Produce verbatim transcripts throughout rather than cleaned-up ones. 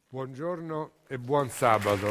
Buongiorno e buon sabato.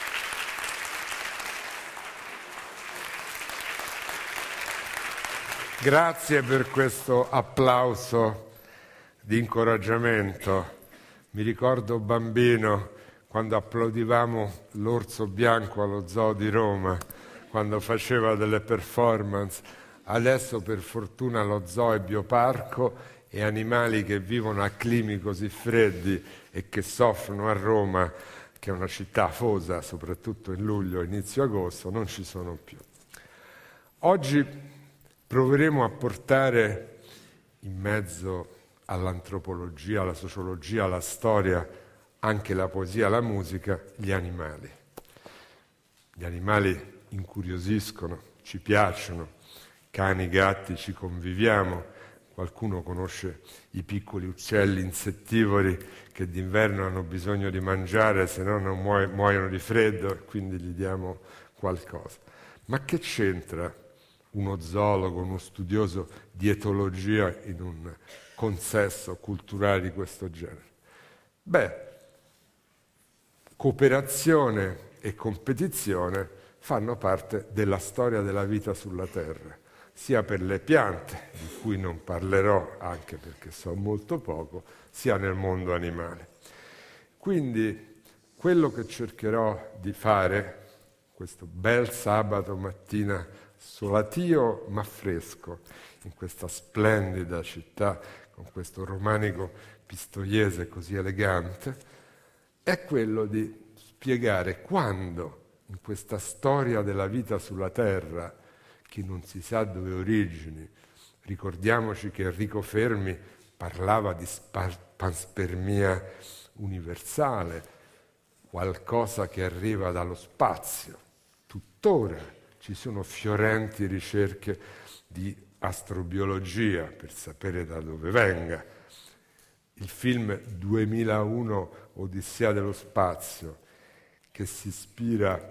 Grazie per questo applauso di incoraggiamento. Mi ricordo bambino quando applaudivamo l'orso bianco allo Zoo di Roma, quando faceva delle performance. Adesso per fortuna lo zoo è bioparco e animali che vivono a climi così freddi e che soffrono a Roma, che è una città afosa, soprattutto in luglio, inizio agosto, non ci sono più. Oggi proveremo a portare in mezzo all'antropologia, alla sociologia, alla storia, anche la poesia, la musica, gli animali. Gli animali incuriosiscono, ci piacciono, cani, gatti, ci conviviamo. Qualcuno conosce i piccoli uccelli insettivori che d'inverno hanno bisogno di mangiare, se no non muo- muoiono di freddo e quindi gli diamo qualcosa. Ma che c'entra uno zoologo, uno studioso di etologia in un consesso culturale di questo genere? Beh, cooperazione e competizione fanno parte della storia della vita sulla Terra, sia per le piante, di cui non parlerò anche perché so molto poco, sia nel mondo animale. Quindi quello che cercherò di fare questo bel sabato mattina solatio ma fresco, in questa splendida città, con questo romanico pistoiese così elegante, è quello di spiegare quando in questa storia della vita sulla Terra, che non si sa dove origini, ricordiamoci che Enrico Fermi parlava di spar- panspermia universale, qualcosa che arriva dallo spazio. Tuttora ci sono fiorenti ricerche di astrobiologia per sapere da dove venga. Il film duemilauno Odissea dello spazio, che si ispira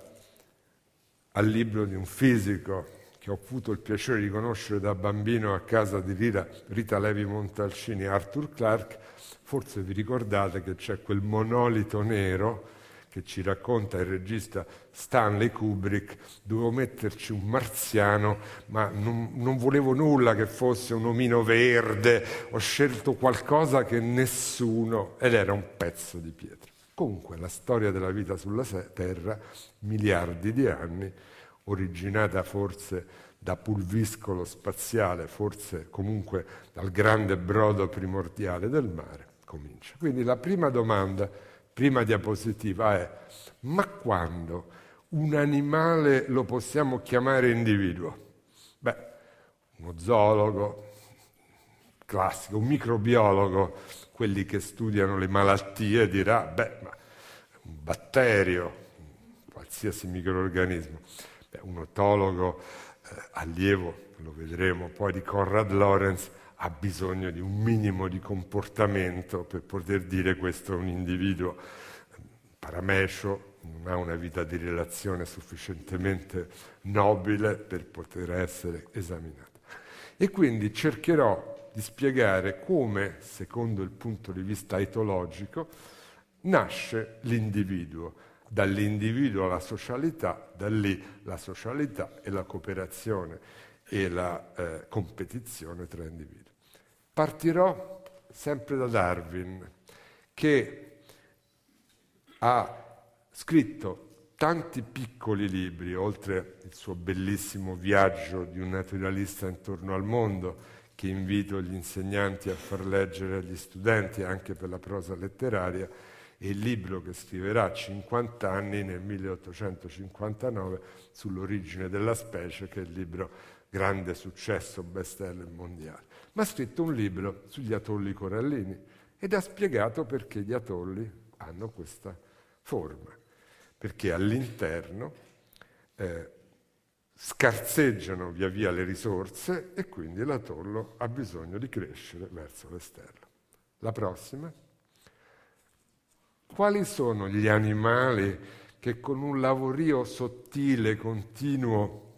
al libro di un fisico che ho avuto il piacere di conoscere da bambino a casa di Rita, Rita Levi Montalcini e Arthur Clarke. Forse vi ricordate che c'è quel monolito nero che ci racconta il regista Stanley Kubrick. Dovevo metterci un marziano, ma non, non volevo nulla che fosse un omino verde, ho scelto qualcosa che nessuno, ed era un pezzo di pietra. Comunque la storia della vita sulla Terra, miliardi di anni, originata forse da pulviscolo spaziale, forse comunque dal grande brodo primordiale del mare, comincia. Quindi la prima domanda, prima diapositiva è: ma quando un animale lo possiamo chiamare individuo? Beh, uno zoologo classico, un microbiologo, quelli che studiano le malattie, dirà, beh, ma un batterio, qualsiasi microorganismo. Beh, un otologo eh, allievo, lo vedremo poi, di Konrad Lorenz, ha bisogno di un minimo di comportamento per poter dire questo è un individuo paramecio, non ha una vita di relazione sufficientemente nobile per poter essere esaminato. E quindi cercherò di spiegare come, secondo il punto di vista etologico, nasce l'individuo. Dall'individuo alla socialità, da lì la socialità e la cooperazione e la eh, competizione tra individui. Partirò sempre da Darwin, che ha scritto tanti piccoli libri, oltre il suo bellissimo viaggio di un naturalista intorno al mondo, che invito gli insegnanti a far leggere agli studenti anche per la prosa letteraria, e il libro che scriverà a cinquanta anni, nel milleottocentocinquantanove, sull'origine della specie, che è il libro grande successo, bestseller mondiale. Ma ha scritto un libro sugli atolli corallini ed ha spiegato perché gli atolli hanno questa forma, perché all'interno eh, scarseggiano via via le risorse e quindi l'atollo ha bisogno di crescere verso l'esterno. La prossima. Quali sono gli animali che con un lavorio sottile, continuo,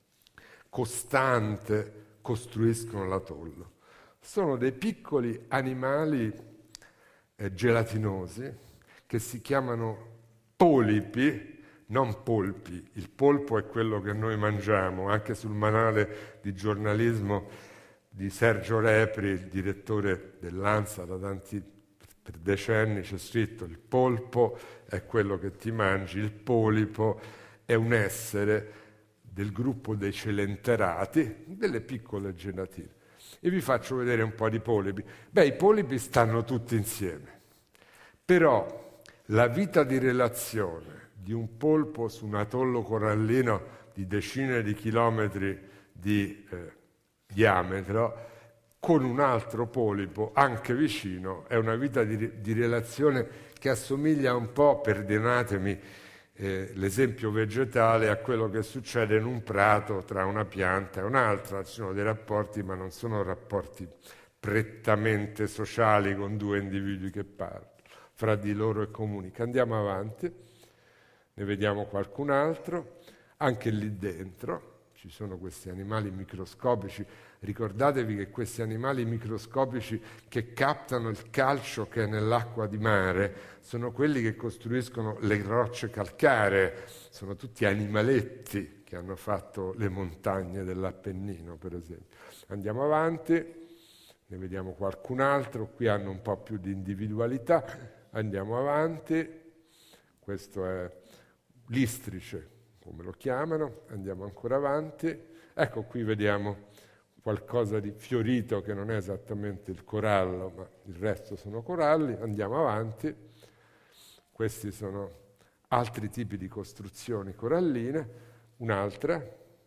costante, costruiscono l'atollo? Sono dei piccoli animali eh, gelatinosi che si chiamano polipi, non polpi. Il polpo è quello che noi mangiamo. Anche sul manuale di giornalismo di Sergio Repri, il direttore dell'ANSA da tanti, per decenni, c'è scritto: il polpo è quello che ti mangi, il polipo è un essere del gruppo dei celenterati, delle piccole gelatine. E vi faccio vedere un po' di polipi. Beh, i polipi stanno tutti insieme, però la vita di relazione di un polpo su un atollo corallino di decine di chilometri di eh, diametro con un altro polipo anche vicino è una vita di, di relazione che assomiglia un po', perdonatemi eh, l'esempio vegetale, a quello che succede in un prato tra una pianta e un'altra. Ci sono dei rapporti, ma non sono rapporti prettamente sociali con due individui che parlano fra di loro e comunicano. Andiamo avanti, ne vediamo qualcun altro. Anche lì dentro ci sono questi animali microscopici. Ricordatevi che questi animali microscopici che captano il calcio che è nell'acqua di mare sono quelli che costruiscono le rocce calcaree, sono tutti animaletti che hanno fatto le montagne dell'Appennino, per esempio. Andiamo avanti, ne vediamo qualcun altro, qui hanno un po' più di individualità. Andiamo avanti, questo è l'istrice, come lo chiamano. Andiamo ancora avanti, ecco qui vediamo qualcosa di fiorito che non è esattamente il corallo, ma il resto sono coralli. Andiamo avanti, questi sono altri tipi di costruzioni coralline, un'altra,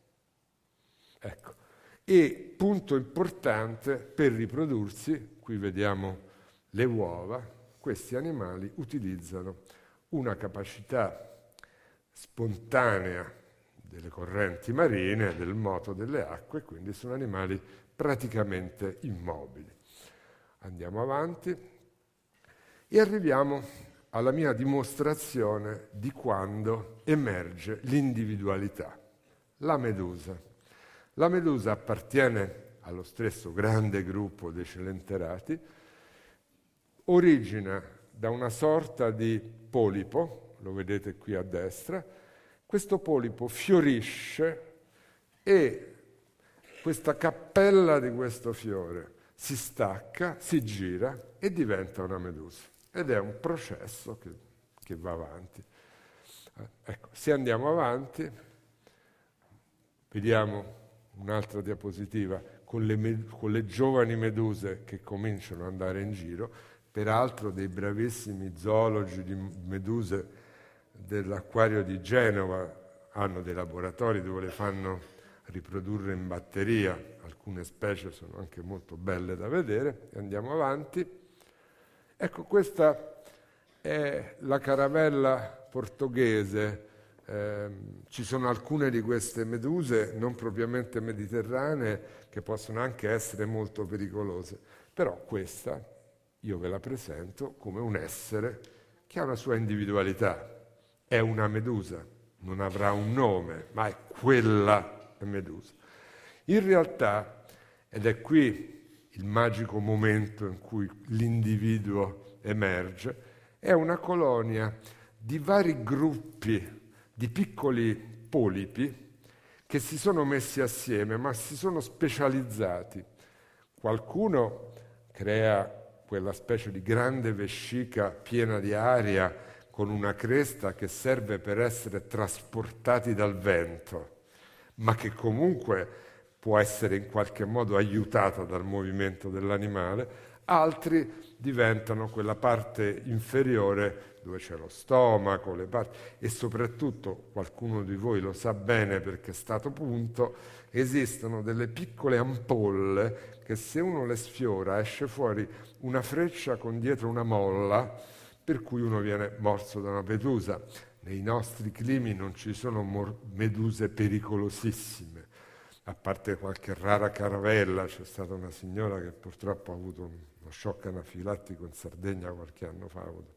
ecco. E punto importante, per riprodursi, qui vediamo le uova, questi animali utilizzano una capacità spontanea delle correnti marine, del moto delle acque, quindi sono animali praticamente immobili. Andiamo avanti e arriviamo alla mia dimostrazione di quando emerge l'individualità. La medusa. La medusa appartiene allo stesso grande gruppo dei celenterati, origina da una sorta di polipo, lo vedete qui a destra. Questo polipo fiorisce e questa cappella di questo fiore si stacca, si gira e diventa una medusa. Ed è un processo che, che va avanti. Ecco, se andiamo avanti, vediamo un'altra diapositiva con le, med- con le giovani meduse che cominciano ad andare in giro, peraltro dei bravissimi zoologi di meduse dell'acquario di Genova hanno dei laboratori dove le fanno riprodurre in batteria, alcune specie sono anche molto belle da vedere. E andiamo avanti. Ecco, questa è la caravella portoghese. Eh, ci sono alcune di queste meduse non propriamente mediterranee che possono anche essere molto pericolose, però questa io ve la presento come un essere che ha una sua individualità. È una medusa, non avrà un nome, ma è quella medusa. In realtà, ed è qui il magico momento in cui l'individuo emerge, è una colonia di vari gruppi di piccoli polipi che si sono messi assieme, ma si sono specializzati. Qualcuno crea quella specie di grande vescica piena di aria con una cresta che serve per essere trasportati dal vento, ma che comunque può essere in qualche modo aiutata dal movimento dell'animale. Altri diventano quella parte inferiore dove c'è lo stomaco, le parti, e soprattutto, qualcuno di voi lo sa bene perché è stato punto, esistono delle piccole ampolle che se uno le sfiora esce fuori una freccia con dietro una molla, per cui uno viene morso da una medusa. Nei nostri climi non ci sono mor- meduse pericolosissime, a parte qualche rara caravella. C'è stata una signora che purtroppo ha avuto uno shock anafilattico in Sardegna qualche anno fa, ha avuto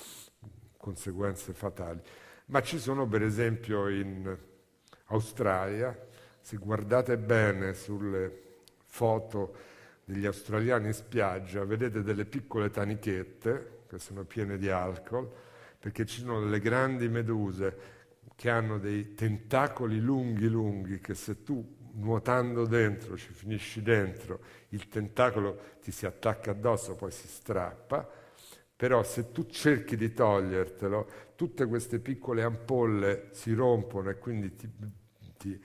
conseguenze fatali. Ma ci sono, per esempio, in Australia, se guardate bene sulle foto degli australiani in spiaggia, vedete delle piccole tanichette che sono piene di alcol. perché ci sono delle grandi meduse che hanno dei tentacoli lunghi lunghi che se tu nuotando dentro ci finisci dentro, il tentacolo ti si attacca addosso, poi si strappa, però se tu cerchi di togliertelo, tutte queste piccole ampolle si rompono e quindi ti, ti,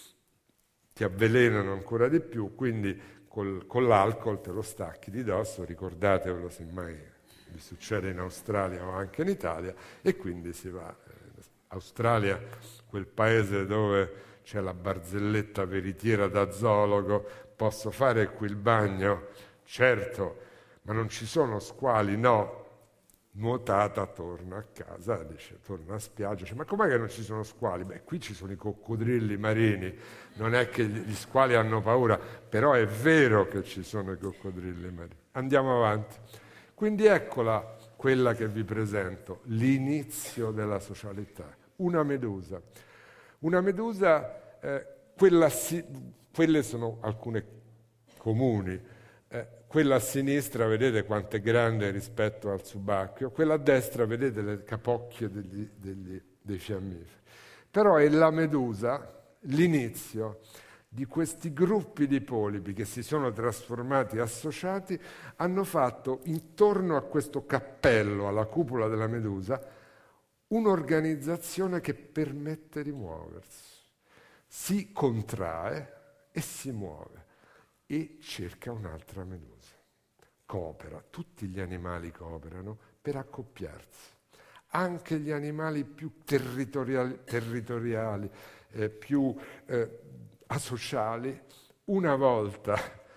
ti avvelenano ancora di più, quindi col, con l'alcol te lo stacchi di dosso, ricordatevelo se mai vi succede in Australia o anche in Italia, e quindi si va. Australia, quel paese dove c'è la barzelletta veritiera da zoologo, posso fare qui il bagno? Certo, ma non ci sono squali? No. Nuotata, torna a casa, dice, torna a spiaggia, dice, ma com'è che non ci sono squali? Beh, qui ci sono i coccodrilli marini, non è che gli squali hanno paura, però è vero che ci sono i coccodrilli marini. Andiamo avanti. Quindi eccola quella che vi presento, l'inizio della socialità. Una medusa. Una medusa, eh, quella si, quelle sono alcune comuni. Eh, quella a sinistra, vedete quanto è grande rispetto al subacqueo, quella a destra, vedete le capocchie degli, degli, dei fiammiferi. Però è la medusa, l'inizio di questi gruppi di polipi che si sono trasformati associati, hanno fatto intorno a questo cappello, alla cupola della medusa, un'organizzazione che permette di muoversi, si contrae e si muove e cerca un'altra medusa. Coopera, tutti gli animali cooperano per accoppiarsi, anche gli animali più territoriali, territoriali eh, più eh, asociali, una volta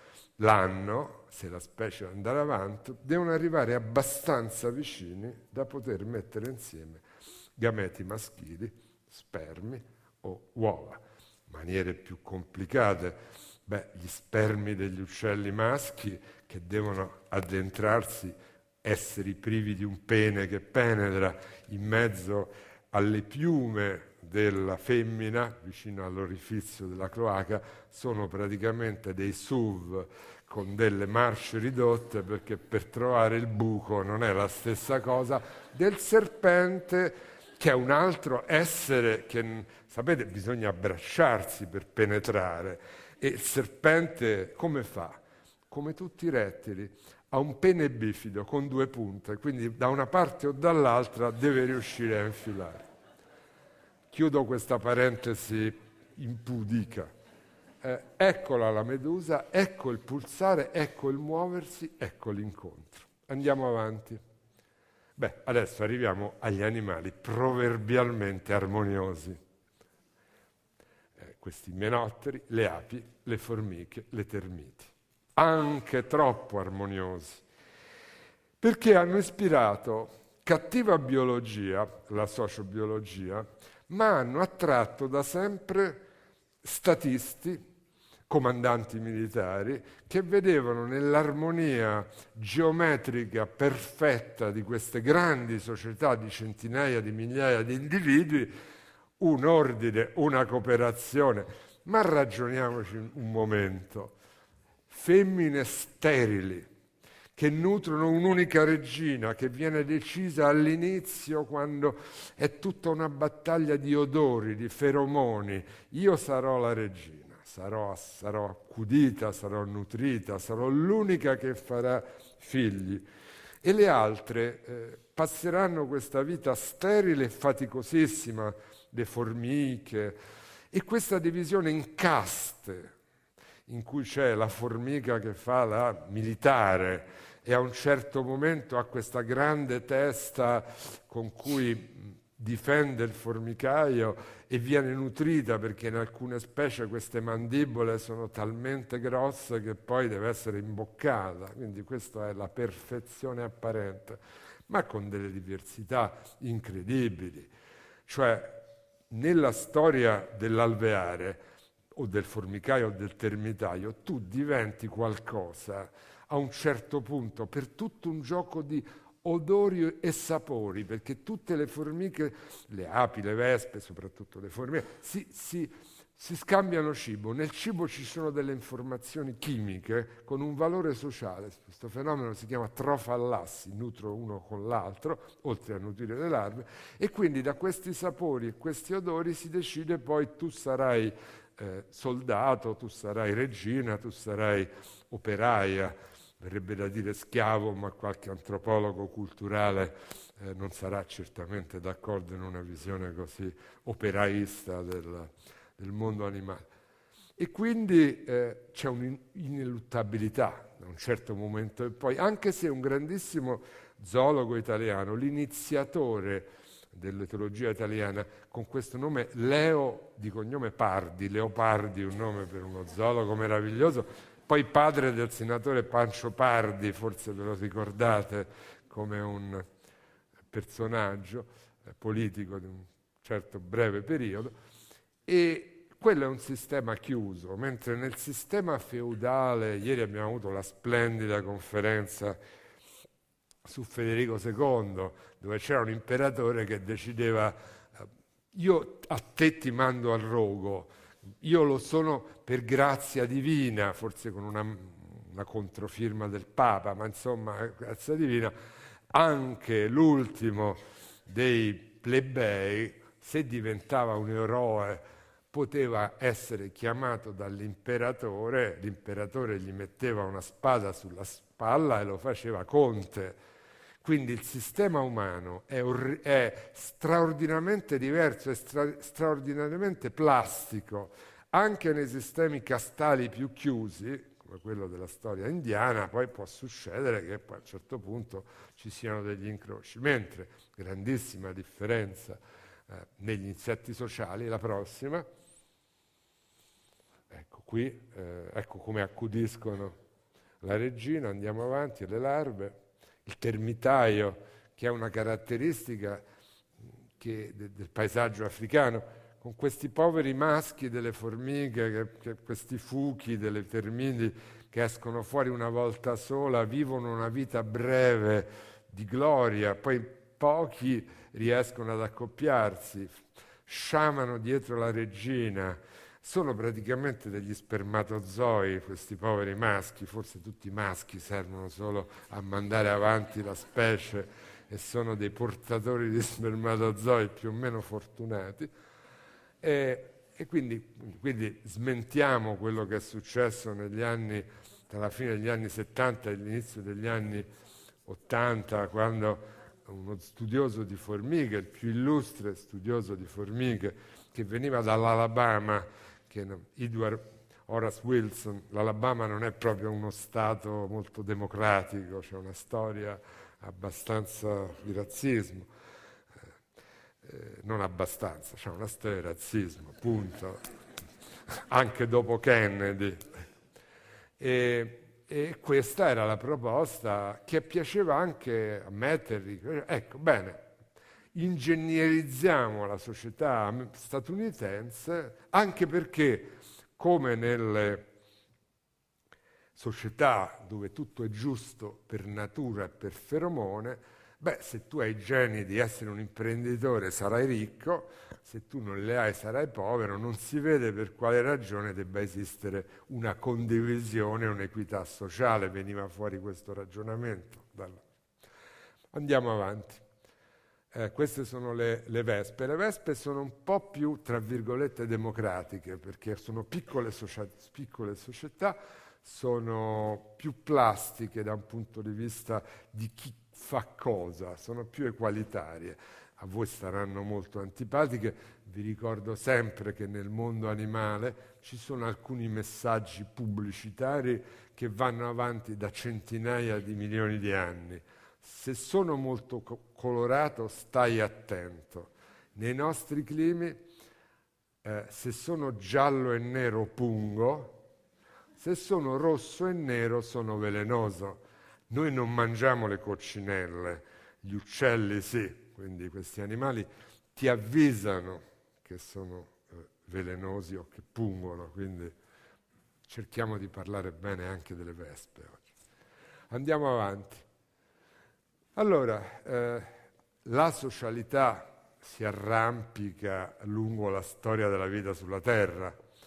l'anno, se la specie deve andare avanti, devono arrivare abbastanza vicini da poter mettere insieme gameti maschili, spermi o uova. Maniere più complicate, beh, gli spermi degli uccelli maschi che devono addentrarsi, esseri privi di un pene che penetra in mezzo alle piume della femmina, vicino all'orifizio della cloaca, sono praticamente dei S U V con delle marce ridotte, perché per trovare il buco non è la stessa cosa del serpente, che è un altro essere che, sapete, bisogna abbracciarsi per penetrare, e il serpente come fa? Come tutti i rettili, ha un pene bifido con due punte, quindi da una parte o dall'altra deve riuscire a infilare. Chiudo questa parentesi impudica. Eh, eccola la medusa, ecco il pulsare, ecco il muoversi, ecco l'incontro. Andiamo avanti. Beh, adesso arriviamo agli animali proverbialmente armoniosi. Eh, questi imenotteri, le api, le formiche, le termiti. Anche troppo armoniosi, perché hanno ispirato cattiva biologia, la sociobiologia, ma hanno attratto da sempre statisti, comandanti militari, che vedevano nell'armonia geometrica perfetta di queste grandi società di centinaia di migliaia di individui un ordine, una cooperazione. Ma ragioniamoci un momento. Femmine sterili che nutrono un'unica regina che viene decisa all'inizio, quando è tutta una battaglia di odori, di feromoni. Io sarò la regina, sarò, sarò accudita, sarò nutrita, sarò l'unica che farà figli. E le altre eh, passeranno questa vita sterile e faticosissima, le formiche, e questa divisione in caste, in cui c'è la formica che fa la militare e a un certo momento ha questa grande testa con cui difende il formicaio e viene nutrita, perché in alcune specie queste mandibole sono talmente grosse che poi deve essere imboccata. Quindi questa è la perfezione apparente, ma con delle diversità incredibili. Cioè, nella storia dell'alveare o del formicaio o del termitaio, tu diventi qualcosa a un certo punto per tutto un gioco di odori e sapori, perché tutte le formiche, le api, le vespe, soprattutto le formiche, si, si si scambiano cibo. Nel cibo ci sono delle informazioni chimiche con un valore sociale. Questo fenomeno si chiama trofallassi, nutro uno con l'altro, oltre a nutrire le larve, e quindi da questi sapori e questi odori si decide poi tu sarai eh, soldato, tu sarai regina, tu sarai operaia, verrebbe da dire schiavo, ma qualche antropologo culturale eh, non sarà certamente d'accordo in una visione così operaista del del mondo animale. E quindi eh, c'è un'ineluttabilità da un certo momento e poi, anche se un grandissimo zoologo italiano, l'iniziatore dell'etologia italiana, con questo nome Leo di cognome Pardi, Leopardi, un nome per uno zoologo meraviglioso, poi padre del senatore Pancio Pardi, forse ve lo ricordate come un personaggio eh, politico di un certo breve periodo. E quello è un sistema chiuso, mentre nel sistema feudale, ieri abbiamo avuto la splendida conferenza su Federico secondo, dove c'era un imperatore che decideva io a te ti mando al rogo, io lo sono per grazia divina, forse con una, una controfirma del Papa, ma insomma grazia divina, anche l'ultimo dei plebei, se diventava un eroe, poteva essere chiamato dall'imperatore, l'imperatore gli metteva una spada sulla spalla e lo faceva conte. Quindi il sistema umano è, or- è straordinariamente diverso, è stra- straordinariamente plastico, anche nei sistemi castali più chiusi, come quello della storia indiana, poi può succedere che poi a un certo punto ci siano degli incroci. Mentre, grandissima differenza eh, negli insetti sociali, la prossima, ecco qui, eh, ecco come accudiscono la regina, andiamo avanti, le larve, il termitaio, che è una caratteristica che, de, del paesaggio africano, con questi poveri maschi delle formiche, che, che, questi fuchi delle termiti che escono fuori una volta sola, vivono una vita breve di gloria, poi pochi riescono ad accoppiarsi, sciamano dietro la regina. Sono praticamente degli spermatozoi questi poveri maschi, forse tutti i maschi servono solo a mandare avanti la specie e sono dei portatori di spermatozoi più o meno fortunati. E, e quindi, quindi smentiamo quello che è successo negli anni, tra la fine degli anni settanta e l'inizio degli anni ottanta, quando uno studioso di formiche, il più illustre studioso di formiche, che veniva dall'Alabama, che Edward Horace Wilson, l'Alabama non è proprio uno stato molto democratico, c'è una storia abbastanza di razzismo, eh, eh, non abbastanza, c'è una storia di razzismo, punto, anche dopo Kennedy. E, e questa era la proposta che piaceva anche a Metternich. Ecco, bene, ingegnerizziamo la società statunitense, anche perché, come nelle società dove tutto è giusto per natura e per feromone, beh, se tu hai i geni di essere un imprenditore sarai ricco, se tu non le hai sarai povero, non si vede per quale ragione debba esistere una condivisione, un'equità sociale, veniva fuori questo ragionamento. Andiamo avanti. Eh, queste sono le, le vespe. Le vespe sono un po' più, tra virgolette, democratiche, perché sono piccole, socia- piccole società, sono più plastiche da un punto di vista di chi fa cosa, sono più equalitarie. A voi saranno molto antipatiche, vi ricordo sempre che nel mondo animale ci sono alcuni messaggi pubblicitari che vanno avanti da centinaia di milioni di anni. Se sono molto co- colorato, stai attento. Nei nostri climi, eh, se sono giallo e nero, pungo, se sono rosso e nero, sono velenoso. Noi non mangiamo le coccinelle, gli uccelli sì, quindi questi animali ti avvisano che sono eh, velenosi o che pungono, quindi cerchiamo di parlare bene anche delle vespe oggi. Andiamo avanti. Allora, eh, la socialità si arrampica lungo la storia della vita sulla Terra.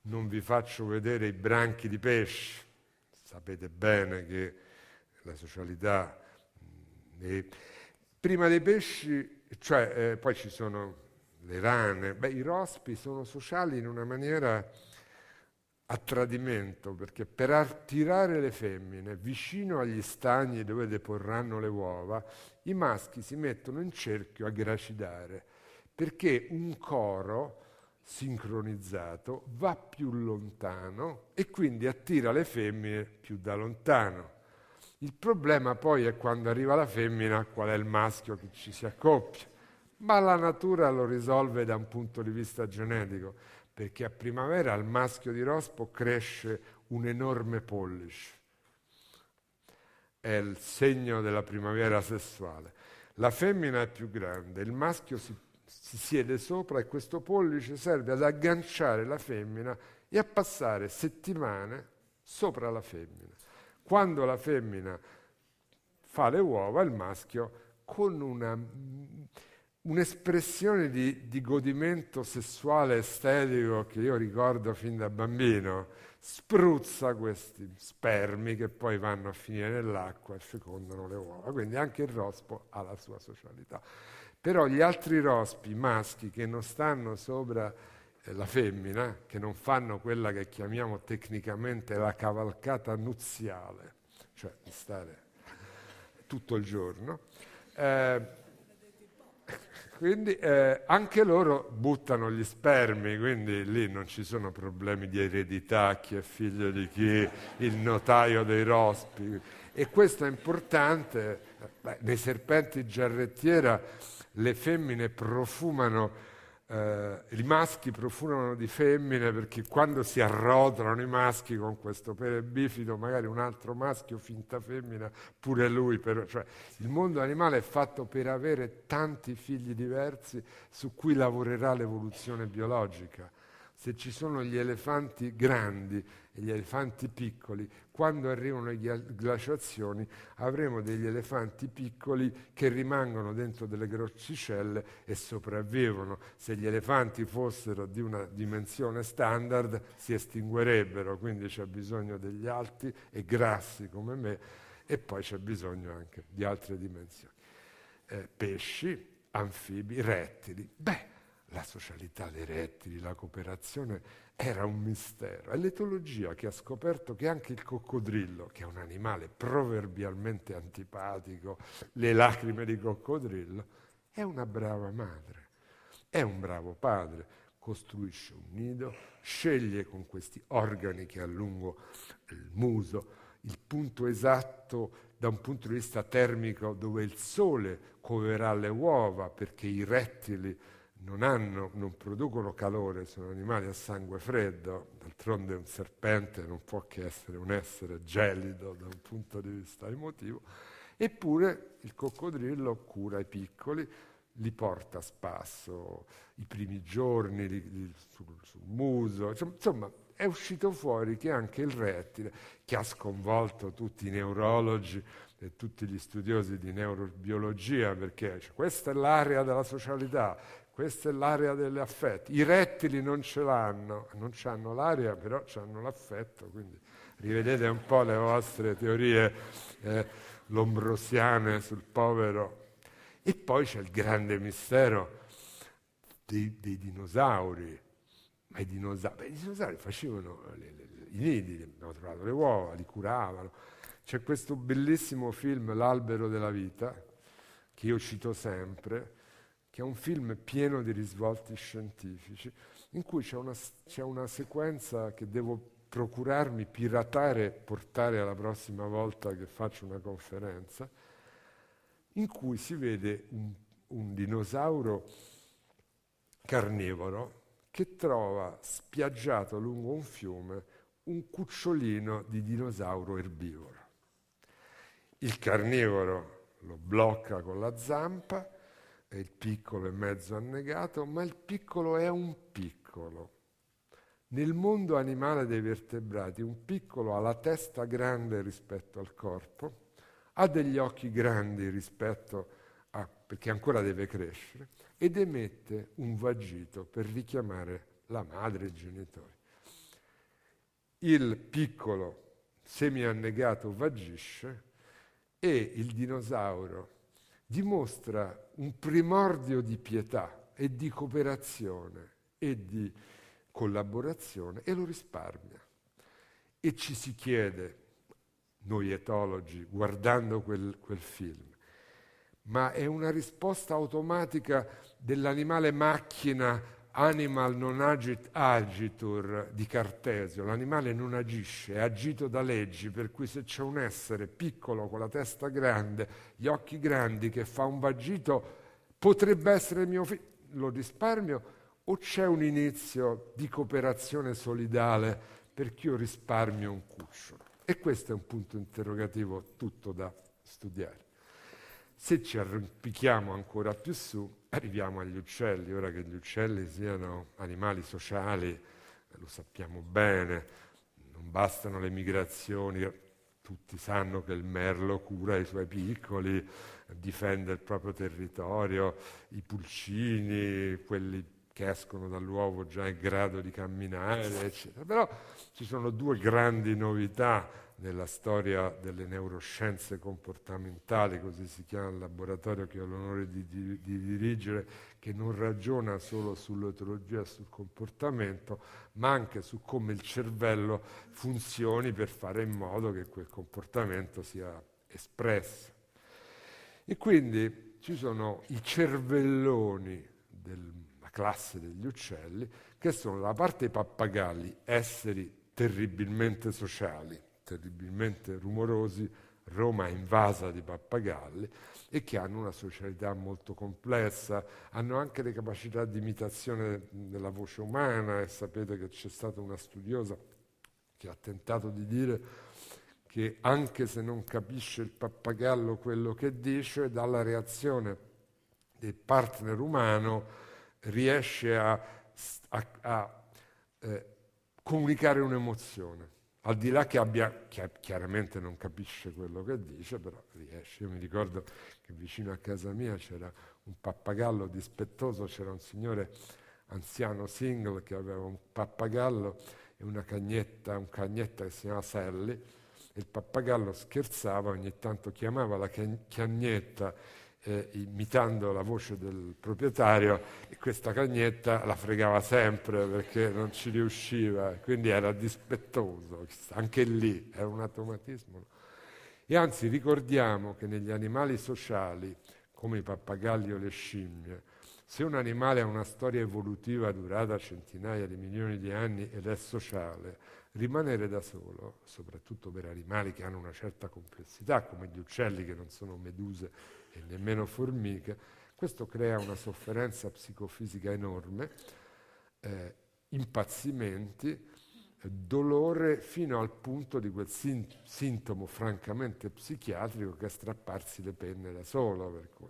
non vi faccio vedere i branchi di pesce. Sapete bene che la socialità... E prima dei pesci, cioè eh, poi ci sono le rane, beh, i rospi sono sociali in una maniera a tradimento, perché per attirare le femmine vicino agli stagni dove deporranno le uova, i maschi si mettono in cerchio a gracidare, perché un coro sincronizzato va più lontano e quindi attira le femmine più da lontano. Il problema poi è quando arriva la femmina, qual è il maschio che ci si accoppia. Ma la natura lo risolve da un punto di vista genetico, perché a primavera al maschio di rospo cresce un enorme pollice. È il segno della primavera sessuale. La femmina è più grande, il maschio si, si siede sopra e questo pollice serve ad agganciare la femmina e a passare settimane sopra la femmina. Quando la femmina fa le uova, il maschio, con una, un'espressione di, di godimento sessuale estetico che io ricordo fin da bambino, spruzza questi spermi che poi vanno a finire nell'acqua e fecondano le uova. Quindi anche il rospo ha la sua socialità. Però gli altri rospi maschi che non stanno sopra la femmina, che non fanno quella che chiamiamo tecnicamente la cavalcata nuziale, cioè di stare tutto il giorno, eh, quindi eh, anche loro buttano gli spermi, quindi lì non ci sono problemi di eredità, chi è figlio di chi, il notaio dei rospi. E questo è importante. Beh, nei serpenti giarrettiera le femmine profumano, eh, i maschi profumano di femmine, perché quando si arrotolano i maschi con questo pene bifido, magari un altro maschio finta femmina, pure lui, però, cioè, il mondo animale è fatto per avere tanti figli diversi su cui lavorerà l'evoluzione biologica. Se ci sono gli elefanti grandi e gli elefanti piccoli, quando arrivano le glaciazioni avremo degli elefanti piccoli che rimangono dentro delle groccicelle e sopravvivono. Se gli elefanti fossero di una dimensione standard si estinguerebbero, quindi c'è bisogno degli alti e grassi come me e poi c'è bisogno anche di altre dimensioni. Eh, pesci, anfibi, rettili. Beh, la socialità dei rettili, la cooperazione era un mistero. È l'etologia che ha scoperto che anche il coccodrillo, che è un animale proverbialmente antipatico, le lacrime di coccodrillo, è una brava madre, è un bravo padre, costruisce un nido, sceglie con questi organi che ha lungo il muso il punto esatto da un punto di vista termico dove il sole coverà le uova, perché i rettili non, hanno, non producono calore, sono animali a sangue freddo, d'altronde un serpente non può che essere un essere gelido da un punto di vista emotivo, eppure il coccodrillo cura i piccoli, li porta a spasso i primi giorni li, li, sul, sul muso, insomma è uscito fuori che anche il rettile, che ha sconvolto tutti i neurologi e tutti gli studiosi di neurobiologia, perché cioè, questa è l'area della socialità, questa è l'area degli affetti. I rettili non ce l'hanno, non hanno l'area, però hanno l'affetto, quindi rivedete un po' le vostre teorie eh, lombrosiane sul povero. E poi c'è il grande mistero dei, dei dinosauri. Ma i dinosauri, beh, i dinosauri facevano le, le, i nidi, abbiamo trovato le uova, li curavano. C'è questo bellissimo film, L'albero della vita, che io cito sempre, che è un film pieno di risvolti scientifici, in cui c'è una, c'è una sequenza che devo procurarmi, piratare e portare alla prossima volta che faccio una conferenza, in cui si vede un, un dinosauro carnivoro che trova spiaggiato lungo un fiume un cucciolino di dinosauro erbivoro. Il carnivoro lo blocca con la zampa e il piccolo è mezzo annegato, ma il piccolo è un piccolo. Nel mondo animale dei vertebrati un piccolo ha la testa grande rispetto al corpo, ha degli occhi grandi rispetto a, perché ancora deve crescere, ed emette un vagito per richiamare la madre e i genitori. il piccolo semi-annegato vagisce e il dinosauro dimostra un primordio di pietà e di cooperazione e di collaborazione e lo risparmia. E ci si chiede, noi etologi, guardando quel, quel film, ma è una risposta automatica dell'animale macchina animal non agit agitur di Cartesio. L'animale non agisce, è agito da leggi, per cui se c'è un essere piccolo con la testa grande, gli occhi grandi che fa un vagito, potrebbe essere mio figlio, lo risparmio, o c'è un inizio di cooperazione solidale perché io risparmio un cucciolo? E questo è un punto interrogativo tutto da studiare. Se ci arrampichiamo ancora più su, arriviamo agli uccelli. Ora che gli uccelli siano animali sociali, lo sappiamo bene, non bastano le migrazioni, tutti sanno che il merlo cura i suoi piccoli, difende il proprio territorio, i pulcini, quelli che escono dall'uovo già in grado di camminare, eccetera. Però ci sono due grandi novità nella storia delle neuroscienze comportamentali, così si chiama il laboratorio che ho l'onore di, di, di dirigere, che non ragiona solo sull'etologia e sul comportamento, ma anche su come il cervello funzioni per fare in modo che quel comportamento sia espresso. E quindi ci sono i cervelloni della classe degli uccelli, che sono da parte i pappagalli, esseri terribilmente sociali, terribilmente rumorosi. Roma è invasa di pappagalli e che hanno una socialità molto complessa, hanno anche le capacità di imitazione della voce umana, e sapete che c'è stata una studiosa che ha tentato di dire che anche se non capisce il pappagallo quello che dice, dalla reazione del partner umano riesce a, a, a eh, comunicare un'emozione, al di là che abbia, che chiaramente non capisce quello che dice, però riesce. Io mi ricordo che vicino a casa mia c'era un pappagallo dispettoso, c'era un signore anziano single che aveva un pappagallo e una cagnetta, un cagnetta che si chiamava Sally, e il pappagallo scherzava, ogni tanto chiamava la cagnetta Eh, imitando la voce del proprietario, e questa cagnetta la fregava sempre perché non ci riusciva, quindi era dispettoso. Anche lì è un automatismo. E anzi ricordiamo che negli animali sociali, come i pappagalli o le scimmie, se un animale ha una storia evolutiva durata centinaia di milioni di anni ed è sociale, rimanere da solo, soprattutto per animali che hanno una certa complessità, come gli uccelli che non sono meduse e nemmeno formiche, questo crea una sofferenza psicofisica enorme, eh, impazzimenti, eh, dolore, fino al punto di quel sin- sintomo francamente psichiatrico che è strapparsi le penne da solo. Per cui.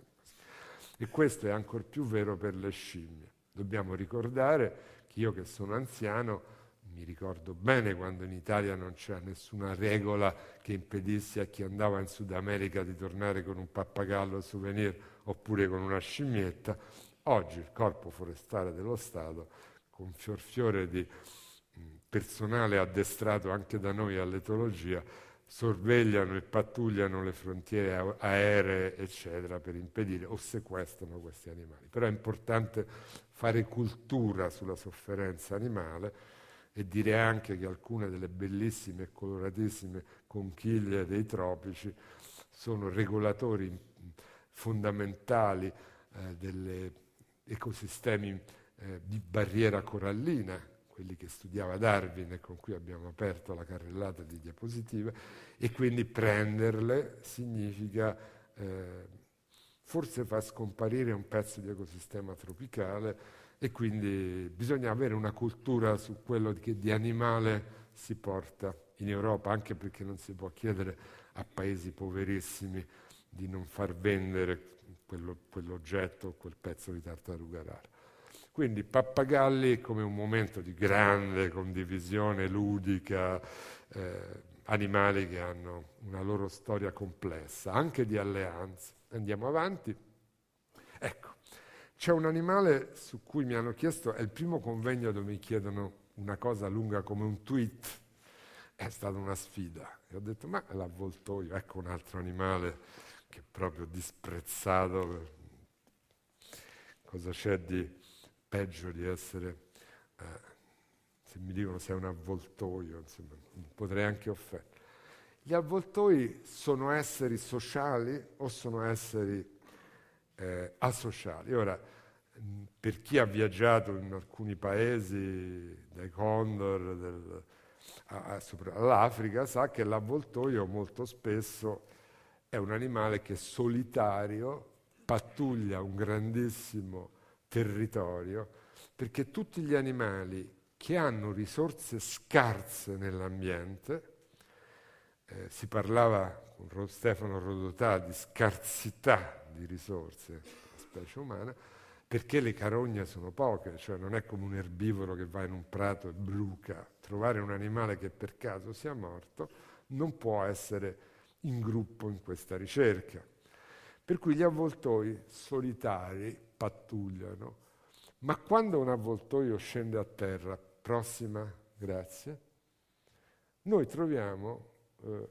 E questo è ancor più vero per le scimmie. Dobbiamo ricordare che io, che sono anziano, mi ricordo bene quando in Italia non c'era nessuna regola che impedisse a chi andava in Sud America di tornare con un pappagallo souvenir oppure con una scimmietta. Oggi il Corpo Forestale dello Stato, con fior fiore di mh, personale addestrato anche da noi all'etologia, sorvegliano e pattugliano le frontiere aeree, eccetera, per impedire o sequestrano questi animali. Però è importante fare cultura sulla sofferenza animale e dire anche che alcune delle bellissime e coloratissime conchiglie dei tropici sono regolatori fondamentali eh, degli ecosistemi eh, di barriera corallina, quelli che studiava Darwin e con cui abbiamo aperto la carrellata di diapositive, e quindi prenderle significa eh, forse far scomparire un pezzo di ecosistema tropicale, e quindi bisogna avere una cultura su quello che di animale si porta in Europa, anche perché non si può chiedere a paesi poverissimi di non far vendere quello, quell'oggetto, quel pezzo di tartaruga rara. Quindi pappagalli come un momento di grande condivisione ludica, eh, animali che hanno una loro storia complessa, anche di alleanze. Andiamo avanti. Ecco, c'è un animale su cui mi hanno chiesto, è il primo convegno dove mi chiedono una cosa lunga come un tweet, è stata una sfida. E ho detto, ma l'avvoltoio, ecco un altro animale che è proprio disprezzato. Cosa c'è di peggio di essere, eh, se mi dicono sei un avvoltoio, insomma, potrei anche offendere. Gli avvoltoi sono esseri sociali o sono esseri eh, asociali? Ora, mh, per chi ha viaggiato in alcuni paesi, dai condor del, a, a, sopra, all'Africa, sa che l'avvoltoio molto spesso è un animale che solitario pattuglia un grandissimo territorio, perché tutti gli animali che hanno risorse scarse nell'ambiente, eh, si parlava con Stefano Rodotà di scarsità di risorse della specie umana, perché le carogne sono poche, cioè non è come un erbivoro che va in un prato e bruca. Trovare un animale che per caso sia morto non può essere in gruppo in questa ricerca. Per cui gli avvoltoi solitari pattugliano, ma quando un avvoltoio scende a terra, prossima, grazie, noi troviamo eh,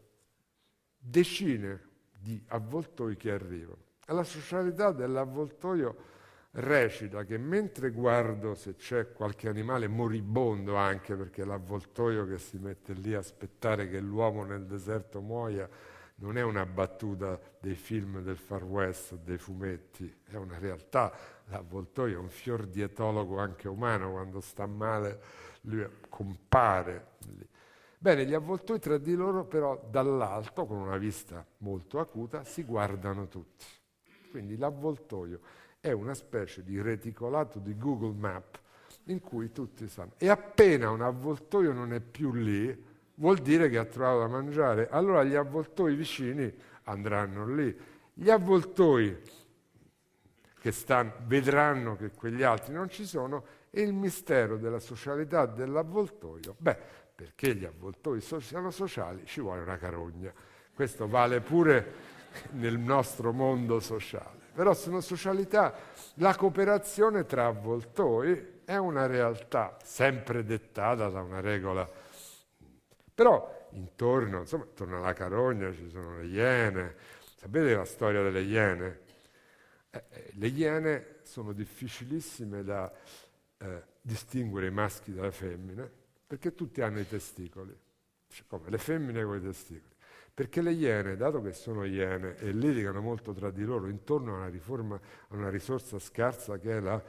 decine di avvoltoi che arrivano. E la socialità dell'avvoltoio recita che mentre guardo se c'è qualche animale moribondo, anche perché l'avvoltoio che si mette lì a aspettare che l'uomo nel deserto muoia non è una battuta dei film del Far West, dei fumetti, è una realtà. L'avvoltoio è un fior di etologo anche umano, quando sta male lui compare lì. Bene, gli avvoltoi tra di loro però dall'alto, con una vista molto acuta, si guardano tutti. Quindi l'avvoltoio è una specie di reticolato di Google Map in cui tutti sanno. E appena un avvoltoio non è più lì, vuol dire che ha trovato da mangiare. Allora gli avvoltoi vicini andranno lì. Gli avvoltoi che stanno, vedranno che quegli altri non ci sono, e il mistero della socialità dell'avvoltoio, beh, perché gli avvoltoi siano sociali ci vuole una carogna. Questo vale pure nel nostro mondo sociale. Però sono socialità, la cooperazione tra avvoltoi è una realtà sempre dettata da una regola. Però intorno, insomma, intorno alla carogna ci sono le iene. Sapete la storia delle iene? Eh, le iene sono difficilissime da eh, distinguere i maschi dalle femmine, perché tutti hanno i testicoli, cioè, come le femmine con i testicoli. Perché le iene, dato che sono iene e litigano molto tra di loro intorno a una, riforma, a una risorsa scarsa che è la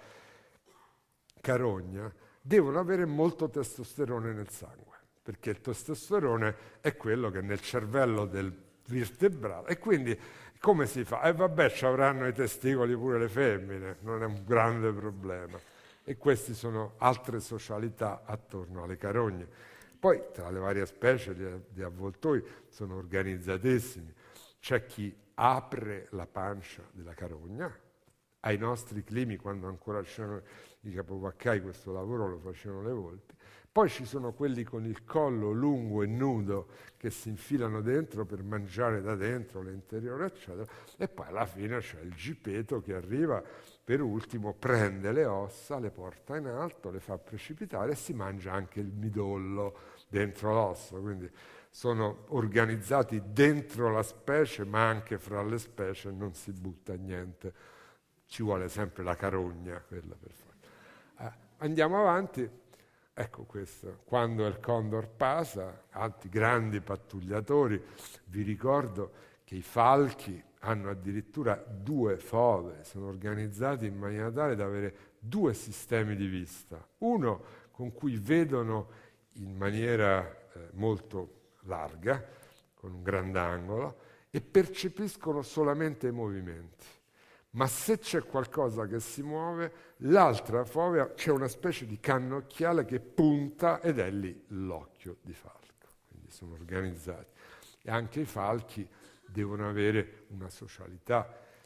carogna, devono avere molto testosterone nel sangue, perché il testosterone è quello che nel cervello del vertebrato, e quindi come si fa? E eh vabbè, ci avranno i testicoli pure le femmine, non è un grande problema. E queste sono altre socialità attorno alle carogne. Poi tra le varie specie di, di avvoltoi sono organizzatissimi. C'è chi apre la pancia della carogna. Ai nostri climi, quando ancora c'erano i capovaccai, questo lavoro lo facevano le volpi. Poi ci sono quelli con il collo lungo e nudo che si infilano dentro per mangiare da dentro l'interiore, eccetera. E poi alla fine c'è il gipeto che arriva, per ultimo, prende le ossa, le porta in alto, le fa precipitare e si mangia anche il midollo dentro l'osso. Quindi sono organizzati dentro la specie, ma anche fra le specie non si butta niente. Ci vuole sempre la carogna, quella per fare. Eh, andiamo avanti. Ecco questo, quando il condor passa, altri grandi pattugliatori, vi ricordo che i falchi hanno addirittura due fove, sono organizzati in maniera tale da avere due sistemi di vista, uno con cui vedono in maniera eh, molto larga, con un grandangolo, e percepiscono solamente i movimenti. Ma se c'è qualcosa che si muove, l'altra fovea c'è una specie di cannocchiale che punta ed è lì l'occhio di falco. Quindi sono organizzati. E anche i falchi devono avere una socialità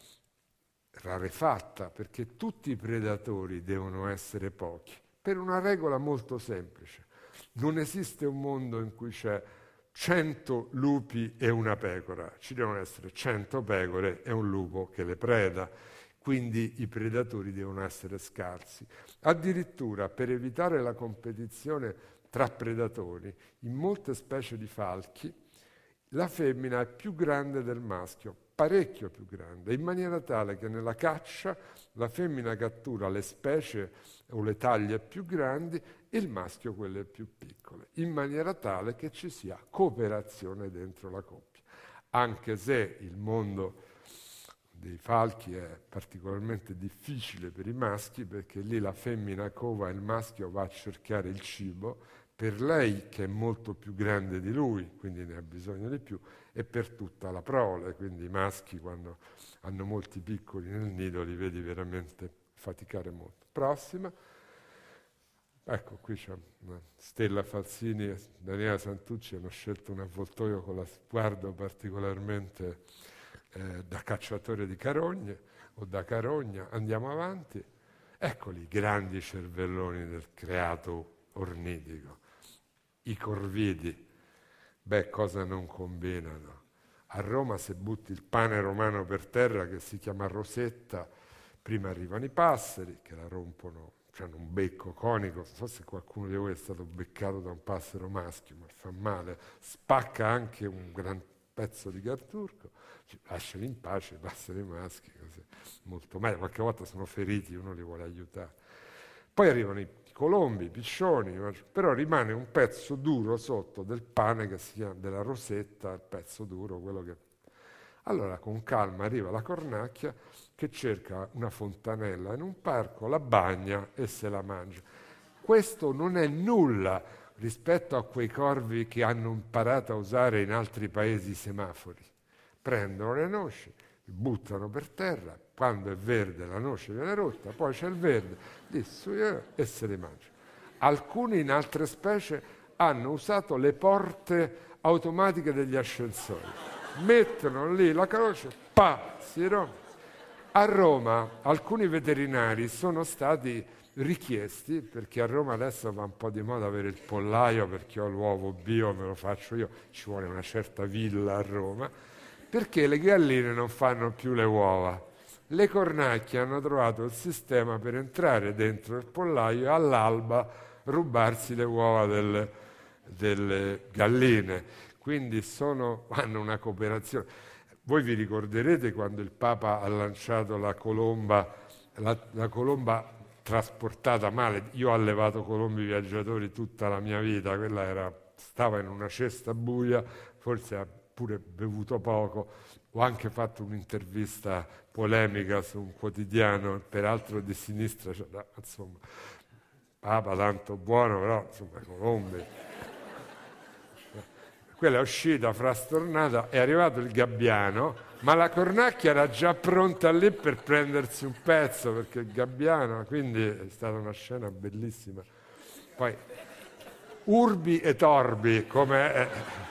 rarefatta, perché tutti i predatori devono essere pochi, per una regola molto semplice. Non esiste un mondo in cui c'è cento lupi e una pecora, ci devono essere cento pecore e un lupo che le preda, quindi i predatori devono essere scarsi. Addirittura per evitare la competizione tra predatori, in molte specie di falchi, la femmina è più grande del maschio, parecchio più grande, in maniera tale che nella caccia la femmina cattura le specie o le taglie più grandi e il maschio quelle più piccole, in maniera tale che ci sia cooperazione dentro la coppia. Anche se il mondo dei falchi è particolarmente difficile per i maschi, perché lì la femmina cova e il maschio va a cercare il cibo per lei, che è molto più grande di lui, quindi ne ha bisogno di più, e per tutta la prole, quindi i maschi quando hanno molti piccoli nel nido li vedi veramente faticare molto. Prossima. Ecco, qui c'è una Stella Falsini e Daniela Santucci, hanno scelto un avvoltoio con lo sguardo particolarmente eh, da cacciatore di carogne o da carogna. Andiamo avanti. Eccoli i grandi cervelloni del creato ornitico. I corvidi, beh, cosa non combinano? A Roma, se butti il pane romano per terra, che si chiama rosetta, prima arrivano i passeri che la rompono, cioè un becco conico, non so se qualcuno di voi è stato beccato da un passero maschio, ma fa male, spacca anche un gran pezzo di carturco, cioè, lasciali in pace i passeri maschi, così, molto meglio, qualche volta sono feriti, uno li vuole aiutare. Poi arrivano i colombi, i piccioni, però rimane un pezzo duro sotto del pane che si chiama della rosetta, il pezzo duro, quello che... Allora con calma arriva la cornacchia che cerca una fontanella in un parco, la bagna e se la mangia. Questo non è nulla rispetto a quei corvi che hanno imparato a usare in altri paesi i semafori. Prendono le noci, buttano per terra, quando è verde la noce viene rotta, poi c'è il verde, lì su, eh, e se le mangia. Alcuni in altre specie hanno usato le porte automatiche degli ascensori. Mettono lì la croce, pa, si rompe. A Roma alcuni veterinari sono stati richiesti, perché a Roma adesso va un po' di moda avere il pollaio, perché ho l'uovo bio, me lo faccio io, ci vuole una certa villa a Roma, perché le galline non fanno più le uova. Le cornacchie hanno trovato il sistema per entrare dentro il pollaio e all'alba rubarsi le uova delle, delle galline. Quindi sono, hanno una cooperazione. Voi vi ricorderete quando il Papa ha lanciato la colomba, la, la colomba trasportata male. Io ho allevato colombi viaggiatori tutta la mia vita, quella era, stava in una cesta buia, forse ha pure bevuto poco. Ho anche fatto un'intervista polemica su un quotidiano, peraltro di sinistra, cioè, insomma, Papa tanto buono, però insomma, colombi. Quella è uscita frastornata, è arrivato il gabbiano, ma la cornacchia era già pronta lì per prendersi un pezzo, perché il gabbiano, quindi è stata una scena bellissima. Poi, urbi e torbi, come... È.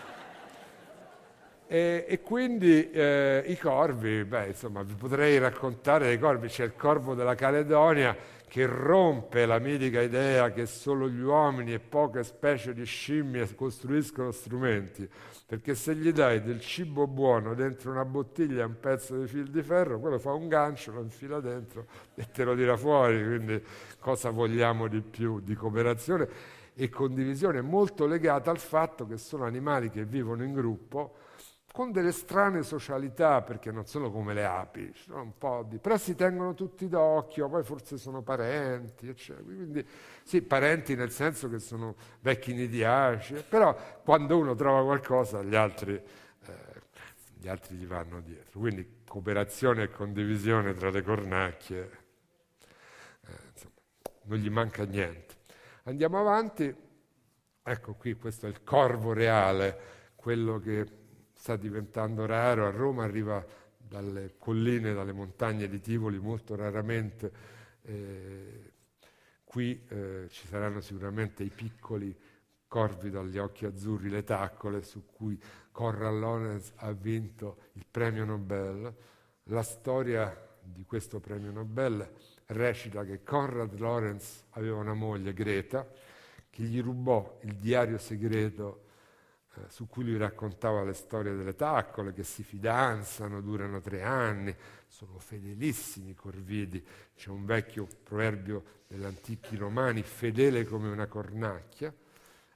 E, e quindi eh, i corvi, beh, insomma, vi potrei raccontare dei corvi. C'è il corvo della Caledonia che rompe la mitica idea che solo gli uomini e poche specie di scimmie costruiscono strumenti, perché se gli dai del cibo buono dentro una bottiglia e un pezzo di fil di ferro, quello fa un gancio, lo infila dentro e te lo tira fuori. Quindi cosa vogliamo di più? Di cooperazione e condivisione, molto legata al fatto che sono animali che vivono in gruppo con delle strane socialità, perché non sono come le api, ci sono un po' di... però si tengono tutti d'occhio, poi forse sono parenti, eccetera. Quindi sì, parenti nel senso che sono vecchi nidiaci, però quando uno trova qualcosa gli altri, eh, gli altri gli vanno dietro. Quindi cooperazione e condivisione tra le cornacchie, eh, insomma, non gli manca niente. Andiamo avanti, ecco qui, questo è il corvo reale, quello che sta diventando raro. A Roma arriva dalle colline, dalle montagne di Tivoli molto raramente. Eh, qui eh, ci saranno sicuramente i piccoli corvi dagli occhi azzurri, le taccole, su cui Konrad Lorenz ha vinto il premio Nobel. La storia di questo premio Nobel recita che Konrad Lorenz aveva una moglie, Greta, che gli rubò il diario segreto su cui lui raccontava le storie delle taccole, che si fidanzano, durano tre anni, sono fedelissimi i corvidi. C'è un vecchio proverbio degli antichi romani, fedele come una cornacchia.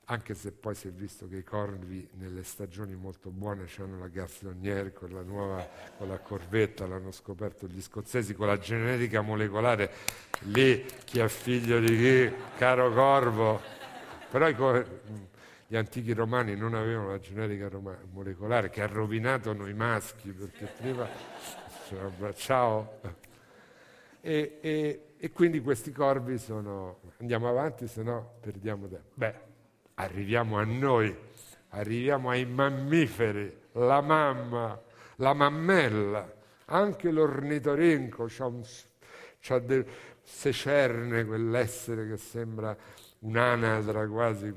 anche se poi si è visto che i corvi nelle stagioni molto buone hanno la Garçonnière con la nuova, con la corvetta, l'hanno scoperto gli scozzesi, con la genetica molecolare, lì chi è figlio di chi, caro corvo, però i cor- gli antichi romani non avevano la genetica roma- molecolare che ha rovinato noi maschi, perché prima... Ciao! E, e, e quindi questi corvi sono... Andiamo avanti, se no perdiamo tempo. Beh, arriviamo a noi, arriviamo ai mammiferi, la mamma, la mammella, anche l'ornitorinco, c'ha, un, c'ha del secerne, quell'essere che sembra un'anatra quasi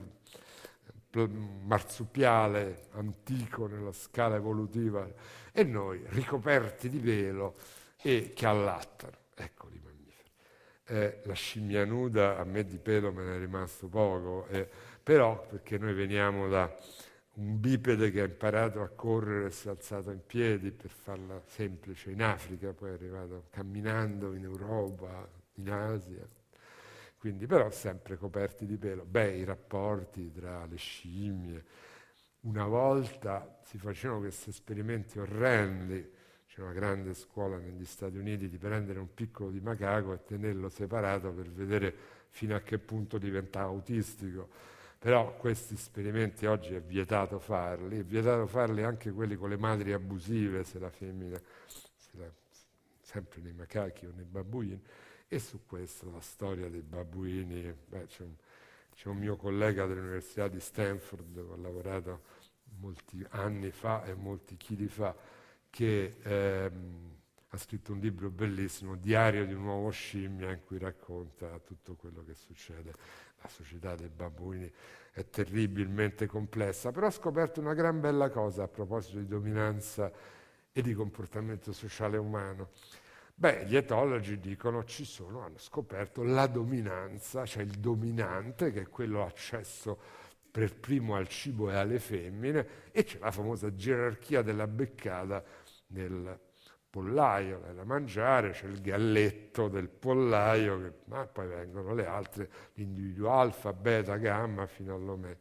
marsupiale, antico nella scala evolutiva, e noi ricoperti di pelo e che allattano. Eccoli i mammiferi. Eh, la scimmia nuda, a me di pelo me ne è rimasto poco, eh, però perché noi veniamo da un bipede che ha imparato a correre e si è alzato in piedi, per farla semplice, in Africa, poi è arrivato camminando in Europa, in Asia, quindi però sempre coperti di pelo. Beh, i rapporti tra le scimmie, una volta si facevano questi esperimenti orrendi, c'è una grande scuola negli Stati Uniti di prendere un piccolo di macaco e tenerlo separato per vedere fino a che punto diventava autistico. Però questi esperimenti oggi è vietato farli, è vietato farli anche quelli con le madri abusive, se la femmina, se la, sempre nei macachi o nei babbuini. E su questo la storia dei babbuini, beh, c'è, un, c'è un mio collega dell'Università di Stanford, dove ho lavorato molti anni fa e molti chili fa, che ehm, ha scritto un libro bellissimo, Diario di un uomo scimmia, in cui racconta tutto quello che succede. La società dei babbuini è terribilmente complessa, però ha scoperto una gran bella cosa a proposito di dominanza e di comportamento sociale umano. Beh, gli etologi dicono ci sono, hanno scoperto la dominanza, cioè il dominante, che è quello accesso per primo al cibo e alle femmine, e c'è la famosa gerarchia della beccata nel pollaio, è da mangiare, c'è il galletto del pollaio, che, ma poi vengono le altre, l'individuo alfa, beta, gamma, fino all'omega.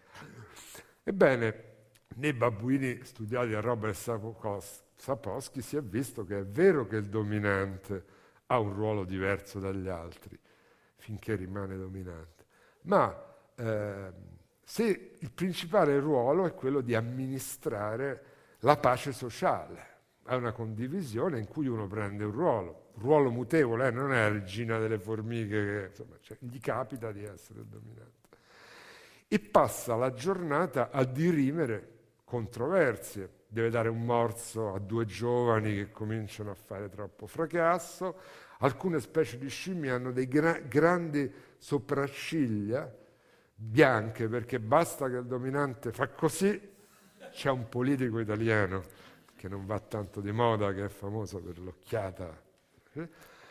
Ebbene, nei babbuini studiati da Robert Sapolsky si è visto che è vero che il dominante ha un ruolo diverso dagli altri, finché rimane dominante, ma eh, se il principale ruolo è quello di amministrare la pace sociale, è una condivisione in cui uno prende un ruolo, un ruolo mutevole, eh, non è la regina delle formiche, che, insomma, cioè, gli capita di essere il dominante. E passa la giornata a dirimere controversie, deve dare un morso a due giovani che cominciano a fare troppo fracasso, alcune specie di scimmie hanno dei gra- grandi sopracciglia bianche, perché basta che il dominante fa così, c'è un politico italiano che non va tanto di moda, che è famoso per l'occhiata, eh?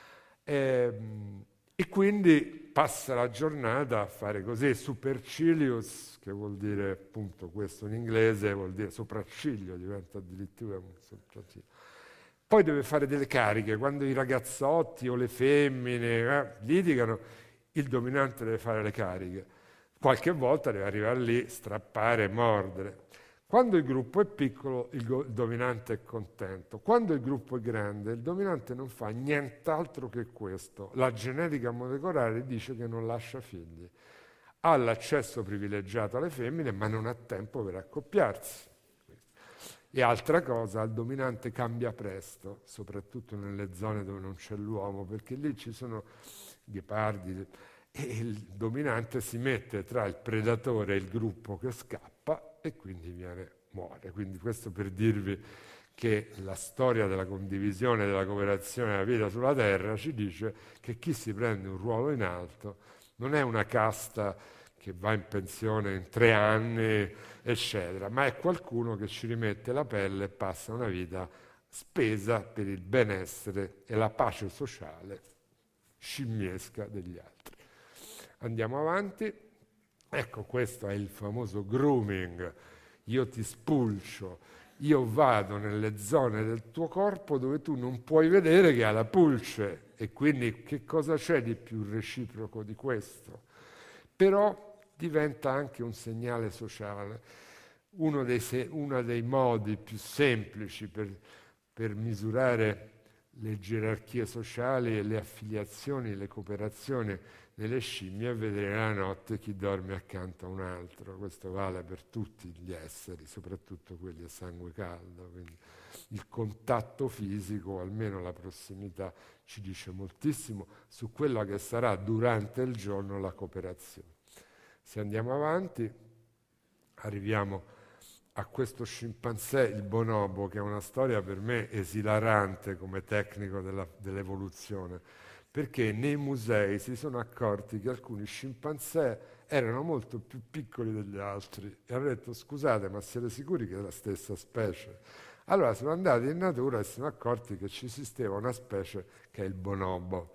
e, e quindi passa la giornata a fare così, supercilious, che vuol dire appunto questo in inglese, vuol dire sopracciglio, diventa addirittura un sopracciglio. Poi deve fare delle cariche, quando i ragazzotti o le femmine eh, litigano, il dominante deve fare le cariche. Qualche volta deve arrivare lì, strappare, mordere. Quando il gruppo è piccolo, il, go- il dominante è contento. Quando il gruppo è grande, il dominante non fa nient'altro che questo. La genetica molecolare dice che non lascia figli. Ha l'accesso privilegiato alle femmine, ma non ha tempo per accoppiarsi. E altra cosa, il dominante cambia presto, soprattutto nelle zone dove non c'è l'uomo, perché lì ci sono ghepardi, e il dominante si mette tra il predatore e il gruppo che scappa e quindi viene, muore. Quindi questo per dirvi che la storia della condivisione, della cooperazione della vita sulla Terra ci dice che chi si prende un ruolo in alto non è una casta che va in pensione in tre anni, eccetera, ma è qualcuno che ci rimette la pelle e passa una vita spesa per il benessere e la pace sociale scimmiesca degli altri. Andiamo avanti. Ecco, questo è il famoso grooming. Io ti spulcio, io vado nelle zone del tuo corpo dove tu non puoi vedere che ha la pulce, e quindi che cosa c'è di più reciproco di questo? Però diventa anche un segnale sociale. Uno dei, se, uno dei modi più semplici per, per misurare le gerarchie sociali e le affiliazioni, le cooperazioni nelle scimmie è vedere la notte chi dorme accanto a un altro. Questo vale per tutti gli esseri, soprattutto quelli a sangue caldo. Quindi il contatto fisico, almeno la prossimità, ci dice moltissimo su quella che sarà durante il giorno la cooperazione. Se andiamo avanti, arriviamo a questo scimpanzé, il bonobo, che è una storia per me esilarante come tecnico della, dell'evoluzione, perché nei musei si sono accorti che alcuni scimpanzé erano molto più piccoli degli altri e hanno detto: scusate, ma siete sicuri che è la stessa specie? Allora sono andati in natura e si sono accorti che ci esisteva una specie che è il bonobo,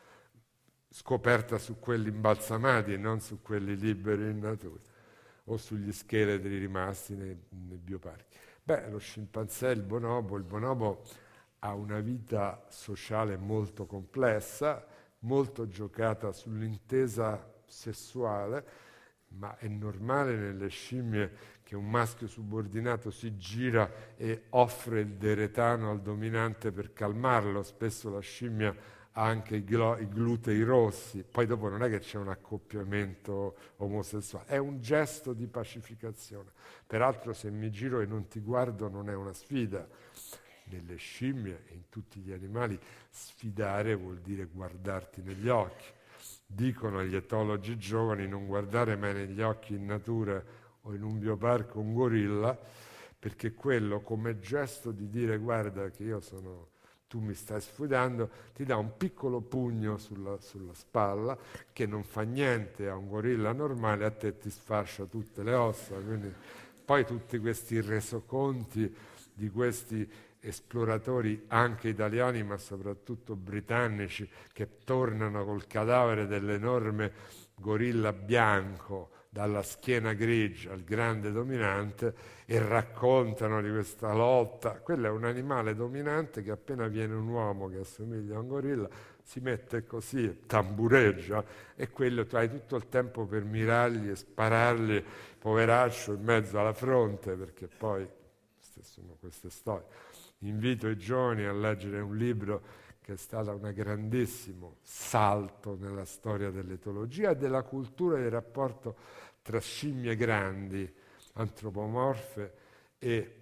scoperta su quelli imbalsamati e non su quelli liberi in natura, o sugli scheletri rimasti nei, nei bioparchi. Beh, lo scimpanzé, il bonobo, il bonobo ha una vita sociale molto complessa, molto giocata sull'intesa sessuale, ma è normale nelle scimmie che un maschio subordinato si gira e offre il deretano al dominante per calmarlo. Spesso la scimmia ha anche i, glo- i glutei rossi, poi dopo non è che c'è un accoppiamento omosessuale, è un gesto di pacificazione. Peraltro se mi giro e non ti guardo non è una sfida. Nelle scimmie e in tutti gli animali sfidare vuol dire guardarti negli occhi. Dicono gli etologi giovani non guardare mai negli occhi in natura o in un bioparco un gorilla, perché quello come gesto di dire guarda che io sono, tu mi stai sfidando, ti dà un piccolo pugno sulla, sulla spalla che non fa niente a un gorilla normale, a te ti sfascia tutte le ossa. Quindi poi tutti questi resoconti di questi esploratori anche italiani ma soprattutto britannici che tornano col cadavere dell'enorme gorilla bianco dalla schiena grigia al grande dominante e raccontano di questa lotta. Quello è un animale dominante che appena viene un uomo che assomiglia a un gorilla si mette così, tambureggia, e quello tu hai tutto il tempo per mirargli e sparargli, poveraccio, in mezzo alla fronte, perché poi queste sono queste storie. Invito i giovani a leggere un libro che è stato un grandissimo salto nella storia dell'etologia e della cultura e del rapporto tra scimmie grandi, antropomorfe e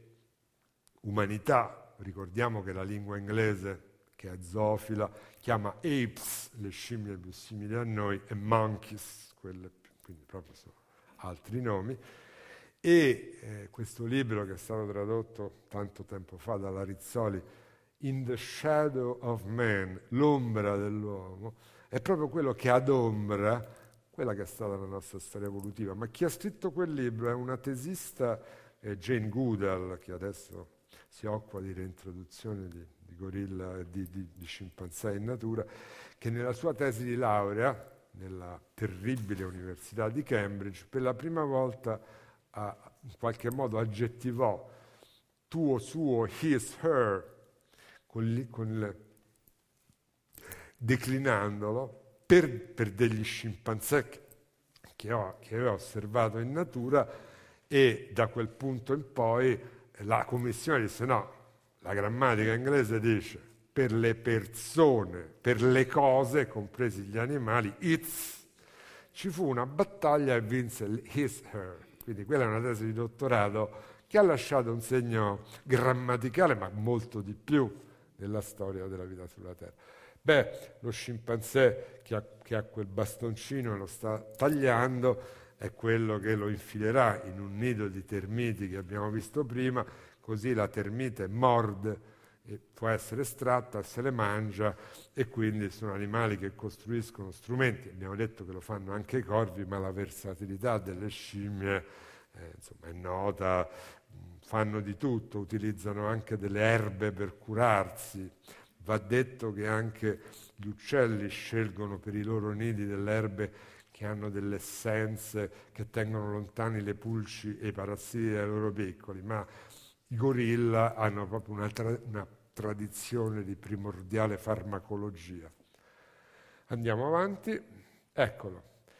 umanità. Ricordiamo che la lingua inglese, che è zoofila, chiama apes le scimmie più simili a noi e monkeys, quelle più, quindi proprio sono altri nomi. E eh, questo libro, che è stato tradotto tanto tempo fa dalla Rizzoli, In the Shadow of Man, l'ombra dell'uomo, è proprio quello che adombra quella che è stata la nostra storia evolutiva. Ma chi ha scritto quel libro è una tesista, eh, Jane Goodall, che adesso si occupa di reintroduzione di, di gorilla e di, di, di scimpanzé in natura, che nella sua tesi di laurea, nella terribile Università di Cambridge, per la prima volta a, in qualche modo aggettivò tuo, suo, his, her, con, li, con le, declinandolo per, per degli scimpanzé che, che, ho, che aveva osservato in natura, e da quel punto in poi la commissione disse no, la grammatica inglese dice per le persone, per le cose, compresi gli animali, it's. Ci fu una battaglia e vinse il his, her. Quindi quella è una tesi di dottorato che ha lasciato un segno grammaticale, ma molto di più nella storia della vita sulla Terra. Beh, lo scimpanzé che ha, che ha quel bastoncino e lo sta tagliando è quello che lo infilerà in un nido di termiti che abbiamo visto prima, così la termite morde e può essere estratta, se le mangia, e quindi sono animali che costruiscono strumenti. Abbiamo detto che lo fanno anche i corvi, ma la versatilità delle scimmie eh, insomma, è nota, fanno di tutto, utilizzano anche delle erbe per curarsi. Va detto che anche gli uccelli scelgono per i loro nidi delle erbe che hanno delle essenze che tengono lontani le pulci e i parassiti dai loro piccoli, ma i gorilla hanno proprio una, tra- una tradizione di primordiale farmacologia. Andiamo avanti, eccolo.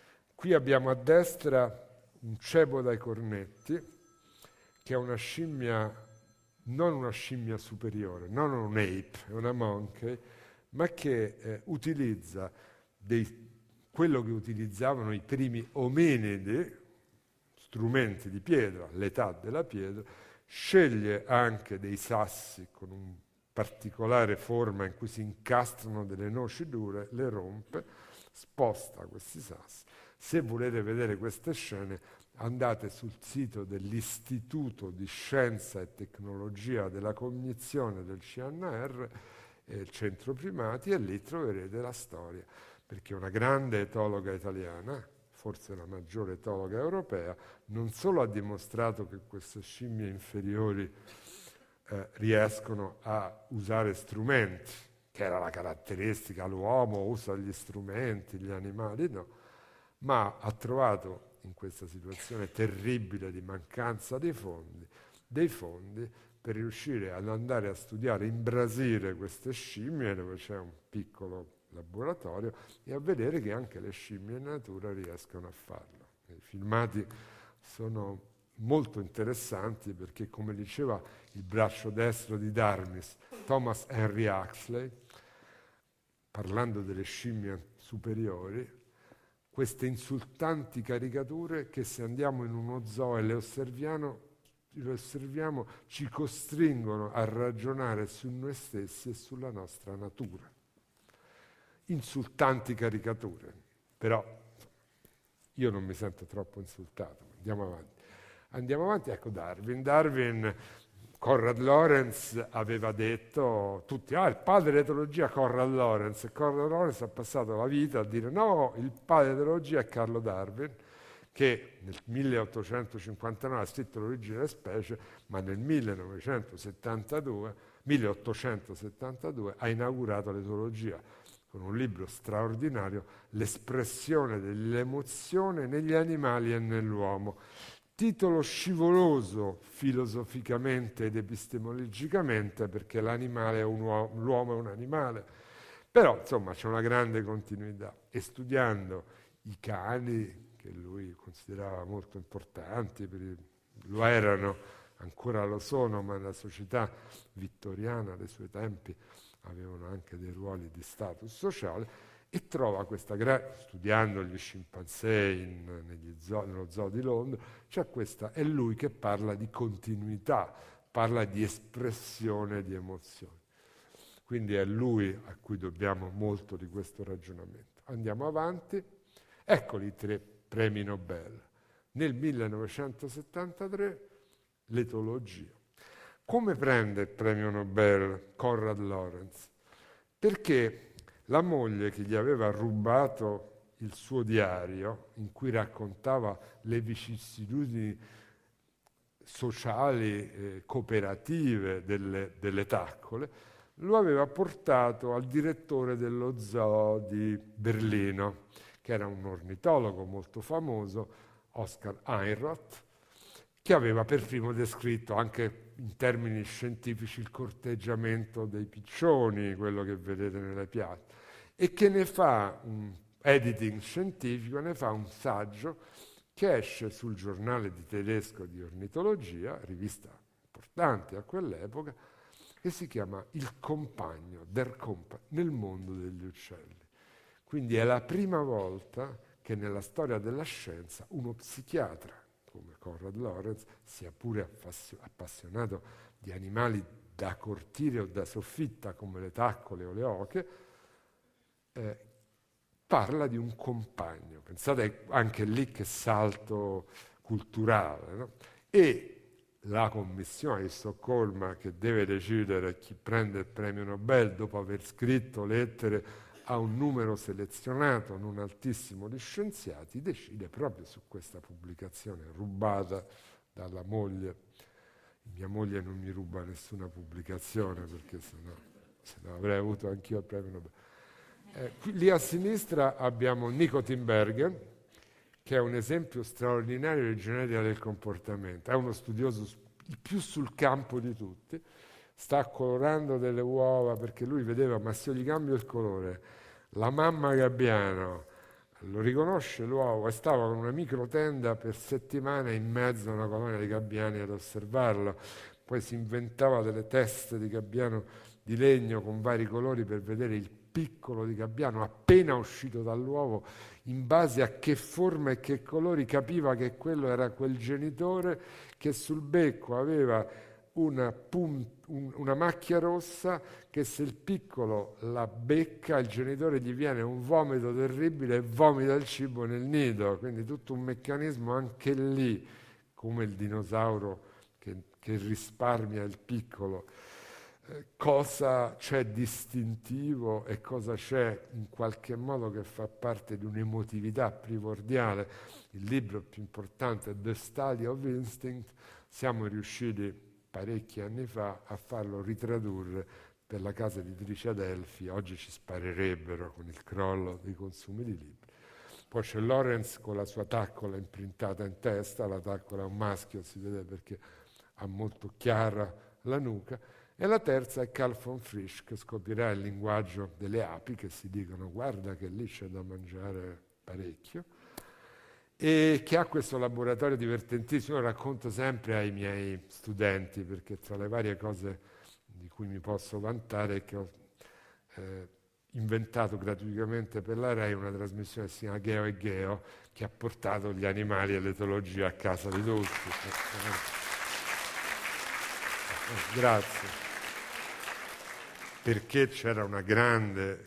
Qui abbiamo a destra un ceppo dai cornetti, che è una scimmia, non una scimmia superiore, non un ape, è una monkey, ma che eh, utilizza dei, quello che utilizzavano i primi ominidi, strumenti di pietra, l'età della pietra, sceglie anche dei sassi con una particolare forma in cui si incastrano delle noci dure, le rompe, sposta questi sassi. Se volete vedere queste scene, andate sul sito dell'Istituto di Scienza e Tecnologia della Cognizione del C N R, eh, il Centro Primati, e lì troverete la storia, perché una grande etologa italiana, forse la maggiore etologa europea, non solo ha dimostrato che queste scimmie inferiori eh, riescono a usare strumenti, che era la caratteristica, l'uomo usa gli strumenti, gli animali no, ma ha trovato in questa situazione terribile di mancanza di fondi, dei fondi per riuscire ad andare a studiare in Brasile queste scimmie, dove c'è un piccolo laboratorio, e a vedere che anche le scimmie in natura riescono a farlo. I filmati sono molto interessanti perché, come diceva il braccio destro di Darwis, Thomas Henry Huxley, parlando delle scimmie superiori, queste insultanti caricature che, se andiamo in uno zoo e le osserviamo, le osserviamo, ci costringono a ragionare su noi stessi e sulla nostra natura. Insultanti caricature, però io non mi sento troppo insultato. Andiamo avanti. Andiamo avanti, ecco Darwin. Darwin, Conrad Lorenz aveva detto, tutti, ah, il padre dell'etologia è Conrad Lorenz, e Conrad Lorenz ha passato la vita a dire no, il padre dell'etologia è Carlo Darwin, che nel milleottocentocinquantanove ha scritto L'origine delle specie, ma nel millenovecentosettantadue, milleottocentosettantadue ha inaugurato l'etologia con un libro straordinario, L'espressione dell'emozione negli animali e nell'uomo. Titolo scivoloso filosoficamente ed epistemologicamente, perché l'animale è un uomo, l'uomo è un animale, però insomma c'è una grande continuità. E studiando i cani, che lui considerava molto importanti, per il, lo erano, ancora lo sono, ma la società vittoriana dei suoi tempi avevano anche dei ruoli di status sociale, e trova questa, gra- studiando gli scimpanzé in, negli zoo, nello zoo di Londra, c'è questa, è lui che parla di continuità, parla di espressione di emozioni. Quindi è lui a cui dobbiamo molto di questo ragionamento. Andiamo avanti. Eccoli i tre premi Nobel. Nel millenovecentosettantatré l'etologia. Come prende il premio Nobel Conrad Lorenz? Perché la moglie, che gli aveva rubato il suo diario, in cui raccontava le vicissitudini sociali, eh, cooperative delle, delle taccole, lo aveva portato al direttore dello zoo di Berlino, che era un ornitologo molto famoso, Oscar Heinroth, che aveva perfino descritto anche in termini scientifici il corteggiamento dei piccioni, quello che vedete nelle piazze, e che ne fa un editing scientifico, ne fa un saggio che esce sul giornale di tedesco di ornitologia, rivista importante a quell'epoca, che si chiama Il compagno, Der Kompagn, nel mondo degli uccelli. Quindi è la prima volta che nella storia della scienza uno psichiatra come Conrad Lorenz, sia pure appassionato di animali da cortile o da soffitta come le taccole o le oche, eh, parla di un compagno. Pensate anche lì che salto culturale, no? E la commissione di Stoccolma, che deve decidere chi prende il premio Nobel dopo aver scritto lettere a un numero selezionato, non altissimo, di scienziati, decide proprio su questa pubblicazione rubata dalla moglie. Mia moglie non mi ruba nessuna pubblicazione, perché sennò, sennò avrei avuto anch'io il premio Nobel. Eh, qui, lì a sinistra abbiamo Nico Tinbergen, che è un esempio straordinario di genetica del comportamento. È uno studioso il più sul campo di tutti. Sta colorando delle uova perché lui vedeva, ma se io gli cambio il colore, la mamma gabbiano, lo riconosce l'uovo e stava con una microtenda per settimane in mezzo a una colonia di gabbiani ad osservarlo. Poi si inventava delle teste di gabbiano di legno con vari colori per vedere il piccolo di gabbiano appena uscito dall'uovo, in base a che forma e che colori capiva che quello era quel genitore che sul becco aveva una, pun- un- una macchia rossa, che se il piccolo la becca il genitore gli viene un vomito terribile e vomita il cibo nel nido. Quindi tutto un meccanismo anche lì, come il dinosauro che, che risparmia il piccolo. Eh, cosa c'è distintivo e cosa c'è in qualche modo che fa parte di un'emotività primordiale. Il libro più importante è The Study of Instinct. Siamo riusciti parecchi anni fa a farlo ritradurre per la casa editrice Adelphi. Oggi ci sparerebbero con il crollo dei consumi di libri. Poi c'è Lawrence con la sua taccola imprintata in testa. La taccola è un maschio, si vede perché ha molto chiara la nuca. E la terza è Carl von Frisch, che scoprirà il linguaggio delle api, che si dicono guarda che lì c'è da mangiare parecchio, e che ha questo laboratorio divertentissimo. Io racconto sempre ai miei studenti, perché tra le varie cose di cui mi posso vantare è che ho eh, inventato gratuitamente per la Rai una trasmissione che si chiama Geo e Geo, che ha portato gli animali e l'etologia a casa di tutti. Grazie. Perché c'era una grande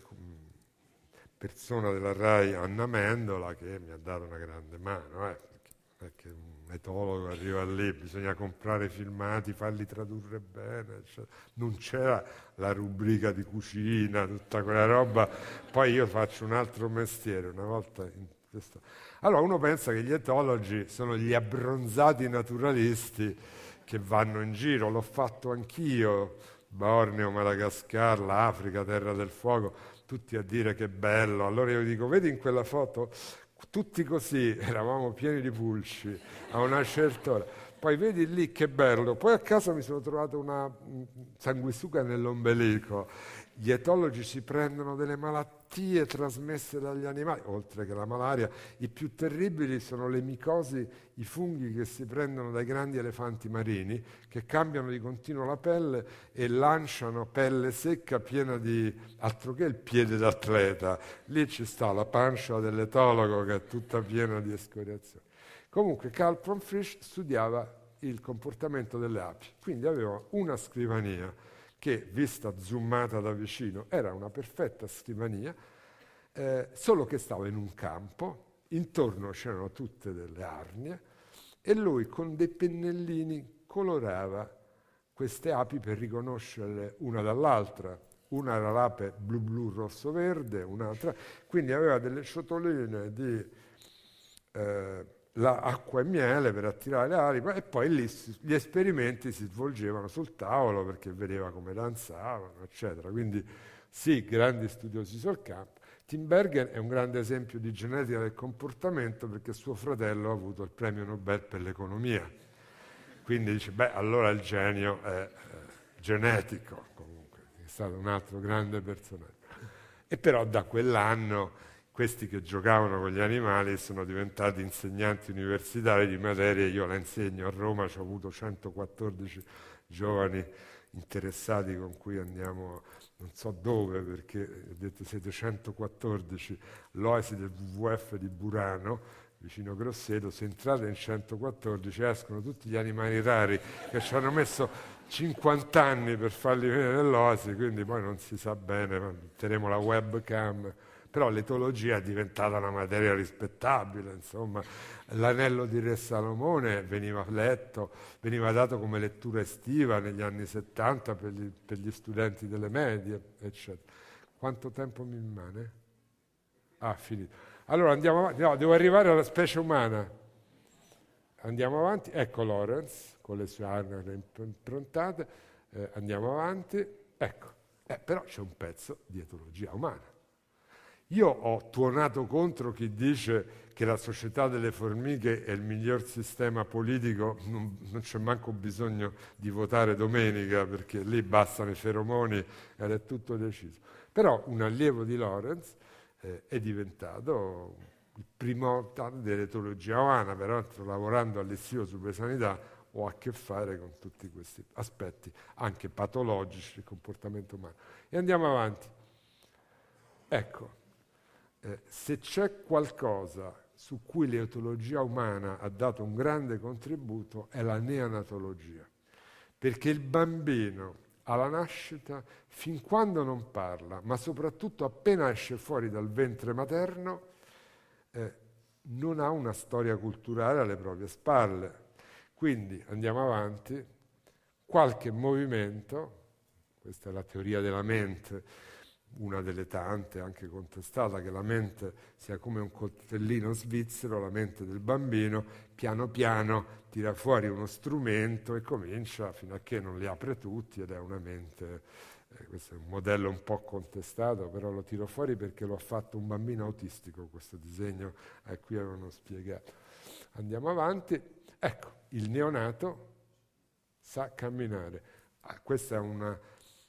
persona della Rai, Anna Mendola, che mi ha dato una grande mano, eh, perché non è che un etologo arriva lì, bisogna comprare filmati, farli tradurre bene, cioè, non c'era la rubrica di cucina, tutta quella roba. Poi io faccio un altro mestiere, una volta in questo... Allora uno pensa che gli etologi sono gli abbronzati naturalisti che vanno in giro, l'ho fatto anch'io, Borneo, Madagascar, l'Africa, Terra del Fuoco, tutti a dire che bello. Allora io dico, vedi in quella foto, tutti così, eravamo pieni di pulci a una certa ora. Poi vedi lì che bello. Poi a casa mi sono trovato una sanguisuga nell'ombelico. Gli etologi si prendono delle malattie trasmesse dagli animali, oltre che la malaria. I più terribili sono le micosi, i funghi che si prendono dai grandi elefanti marini, che cambiano di continuo la pelle e lanciano pelle secca piena di altro che il piede d'atleta. Lì ci sta la pancia dell'etologo che è tutta piena di escoriazioni. Comunque Carl von Frisch studiava il comportamento delle api, quindi aveva una scrivania che, vista zoomata da vicino, era una perfetta scrivania, eh, solo che stava in un campo, intorno c'erano tutte delle arnie, e lui con dei pennellini colorava queste api per riconoscerle una dall'altra. Una era l'ape blu blu rosso verde, un'altra, quindi aveva delle ciotoline di eh, la acqua e miele per attirare le ali, e poi lì gli esperimenti si svolgevano sul tavolo perché vedeva come danzavano, eccetera. Quindi sì, grandi studiosi sul campo. Tinbergen è un grande esempio di genetica del comportamento perché suo fratello ha avuto il premio Nobel per l'economia. Quindi dice, beh, allora il genio è eh, genetico, comunque, è stato un altro grande personaggio. E però da quell'anno questi che giocavano con gli animali sono diventati insegnanti universitari di materie. Io la insegno a Roma, ho avuto centoquattordici giovani interessati con cui andiamo non so dove, perché ho detto siete centoquattordici, l'Oasi del W W F di Burano, vicino Grosseto. Se entrate in centoquattordici escono tutti gli animali rari che ci hanno messo cinquanta anni per farli vedere nell'Oasi, quindi poi non si sa bene, metteremo la webcam. Però l'etologia è diventata una materia rispettabile, insomma. L'anello di Re Salomone veniva letto, veniva dato come lettura estiva negli anni settanta per gli, per gli studenti delle medie, eccetera. Quanto tempo mi rimane? Ah, finito. Allora andiamo avanti, no, devo arrivare alla specie umana. Andiamo avanti, ecco Lawrence con le sue arnie improntate, eh, andiamo avanti, ecco, eh, però c'è un pezzo di etologia umana. Io ho tuonato contro chi dice che la società delle formiche è il miglior sistema politico, non, non c'è manco bisogno di votare domenica perché lì bastano i feromoni ed è tutto deciso. Però un allievo di Lawrence eh, è diventato il primo tanto dell'etologia umana, peraltro lavorando all'Istituto Superiore di Sanità ho a che fare con tutti questi aspetti, anche patologici del comportamento umano. E andiamo avanti. Ecco, eh, se c'è qualcosa su cui l'etologia umana ha dato un grande contributo è la neonatologia, perché il bambino alla nascita, fin quando non parla, ma soprattutto appena esce fuori dal ventre materno, eh, non ha una storia culturale alle proprie spalle. Quindi andiamo avanti, qualche movimento, questa è la teoria della mente, una delle tante anche contestata, che la mente sia come un coltellino svizzero, la mente del bambino, piano piano tira fuori uno strumento e comincia fino a che non li apre tutti ed è una mente, eh, questo è un modello un po' contestato, però lo tiro fuori perché lo ha fatto un bambino autistico, questo disegno a cui avevano spiegato. Andiamo avanti, ecco, il neonato sa camminare. Ah, questa è una...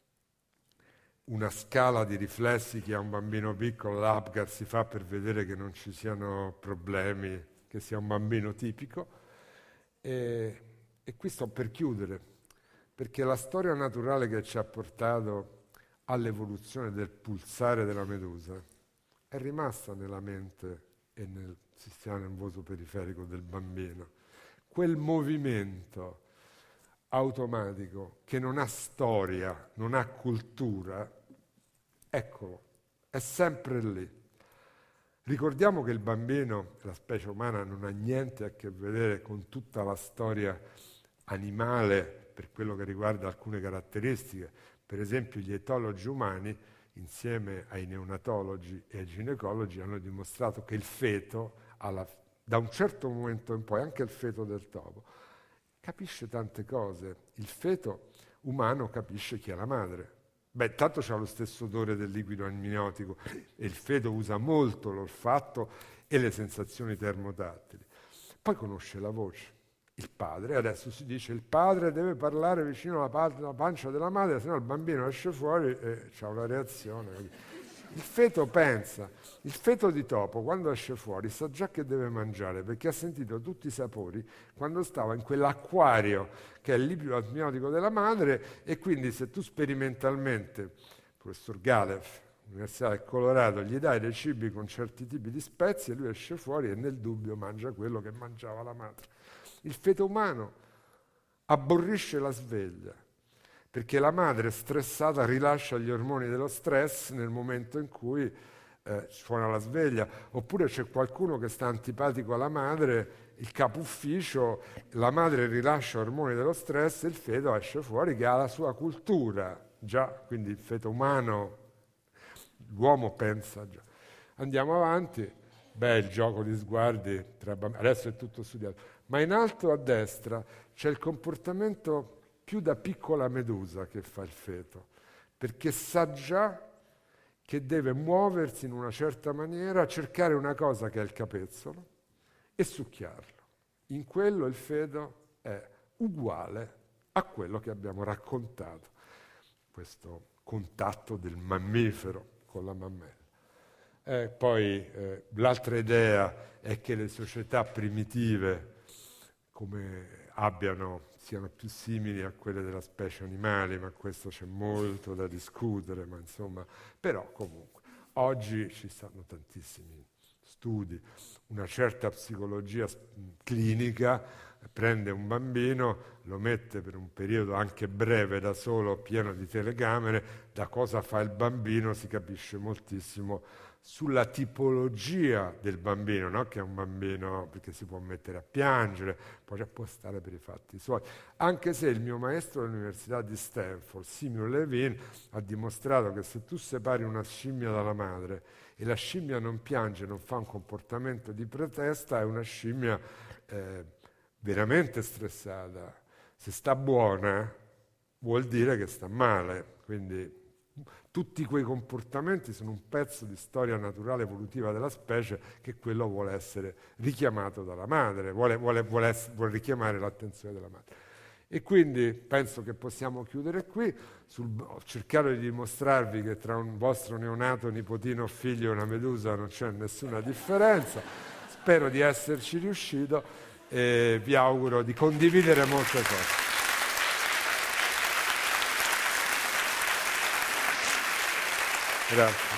una scala di riflessi che a un bambino piccolo, l'Apgar si fa per vedere che non ci siano problemi, che sia un bambino tipico. E, e qui sto per chiudere, perché la storia naturale che ci ha portato all'evoluzione del pulsare della medusa è rimasta nella mente e nel sistema nervoso periferico del bambino. Quel movimento automatico che non ha storia, non ha cultura, eccolo, è sempre lì. Ricordiamo che il bambino, la specie umana, non ha niente a che vedere con tutta la storia animale per quello che riguarda alcune caratteristiche. Per esempio gli etologi umani, insieme ai neonatologi e ai ginecologi, hanno dimostrato che il feto, alla, da un certo momento in poi, anche il feto del topo, capisce tante cose. Il feto umano capisce chi è la madre. Beh, tanto c'ha lo stesso odore del liquido amniotico e il feto usa molto l'olfatto e le sensazioni termotattili. Poi conosce la voce. Il padre, adesso si dice il padre deve parlare vicino alla, pa- alla pancia della madre, se no il bambino esce fuori e c'ha una reazione. Il feto pensa, il feto di topo quando esce fuori sa già che deve mangiare perché ha sentito tutti i sapori quando stava in quell'acquario che è il liquido amniotico della madre e quindi se tu sperimentalmente, il professor Galef, Università del Colorado, gli dai dei cibi con certi tipi di spezie, lui esce fuori e nel dubbio mangia quello che mangiava la madre. Il feto umano aborrisce la sveglia, perché la madre stressata rilascia gli ormoni dello stress nel momento in cui eh, suona la sveglia, oppure c'è qualcuno che sta antipatico alla madre, il capo ufficio, la madre rilascia ormoni dello stress e il feto esce fuori che ha la sua cultura, già, quindi il feto umano, l'uomo pensa già. Andiamo avanti, beh, il gioco di sguardi, tra bambini, adesso è tutto studiato, ma in alto a destra c'è il comportamento più da piccola medusa che fa il feto, perché sa già che deve muoversi in una certa maniera, cercare una cosa che è il capezzolo e succhiarlo. In quello il feto è uguale a quello che abbiamo raccontato, questo contatto del mammifero con la mammella. Eh, poi eh, l'altra idea è che le società primitive come abbiano, siano più simili a quelle della specie animali, ma questo c'è molto da discutere, ma insomma, però comunque, oggi ci stanno tantissimi studi, una certa psicologia clinica prende un bambino, lo mette per un periodo anche breve da solo, pieno di telecamere, da cosa fa il bambino si capisce moltissimo sulla tipologia del bambino, no? Che è un bambino perché si può mettere a piangere, poi può stare per i fatti suoi. Anche se il mio maestro all'Università di Stanford, Simeon Levin, ha dimostrato che se tu separi una scimmia dalla madre e la scimmia non piange, non fa un comportamento di protesta, è una scimmia eh, veramente stressata. Se sta buona vuol dire che sta male, quindi tutti quei comportamenti sono un pezzo di storia naturale evolutiva della specie che quello vuole essere richiamato dalla madre, vuole, vuole, vuole, essere, vuole richiamare l'attenzione della madre. E quindi penso che possiamo chiudere qui. Sul, ho cercato di dimostrarvi che tra un vostro neonato, nipotino o figlio e una medusa non c'è nessuna differenza. Spero di esserci riuscito e vi auguro di condividere molte cose. Grazie.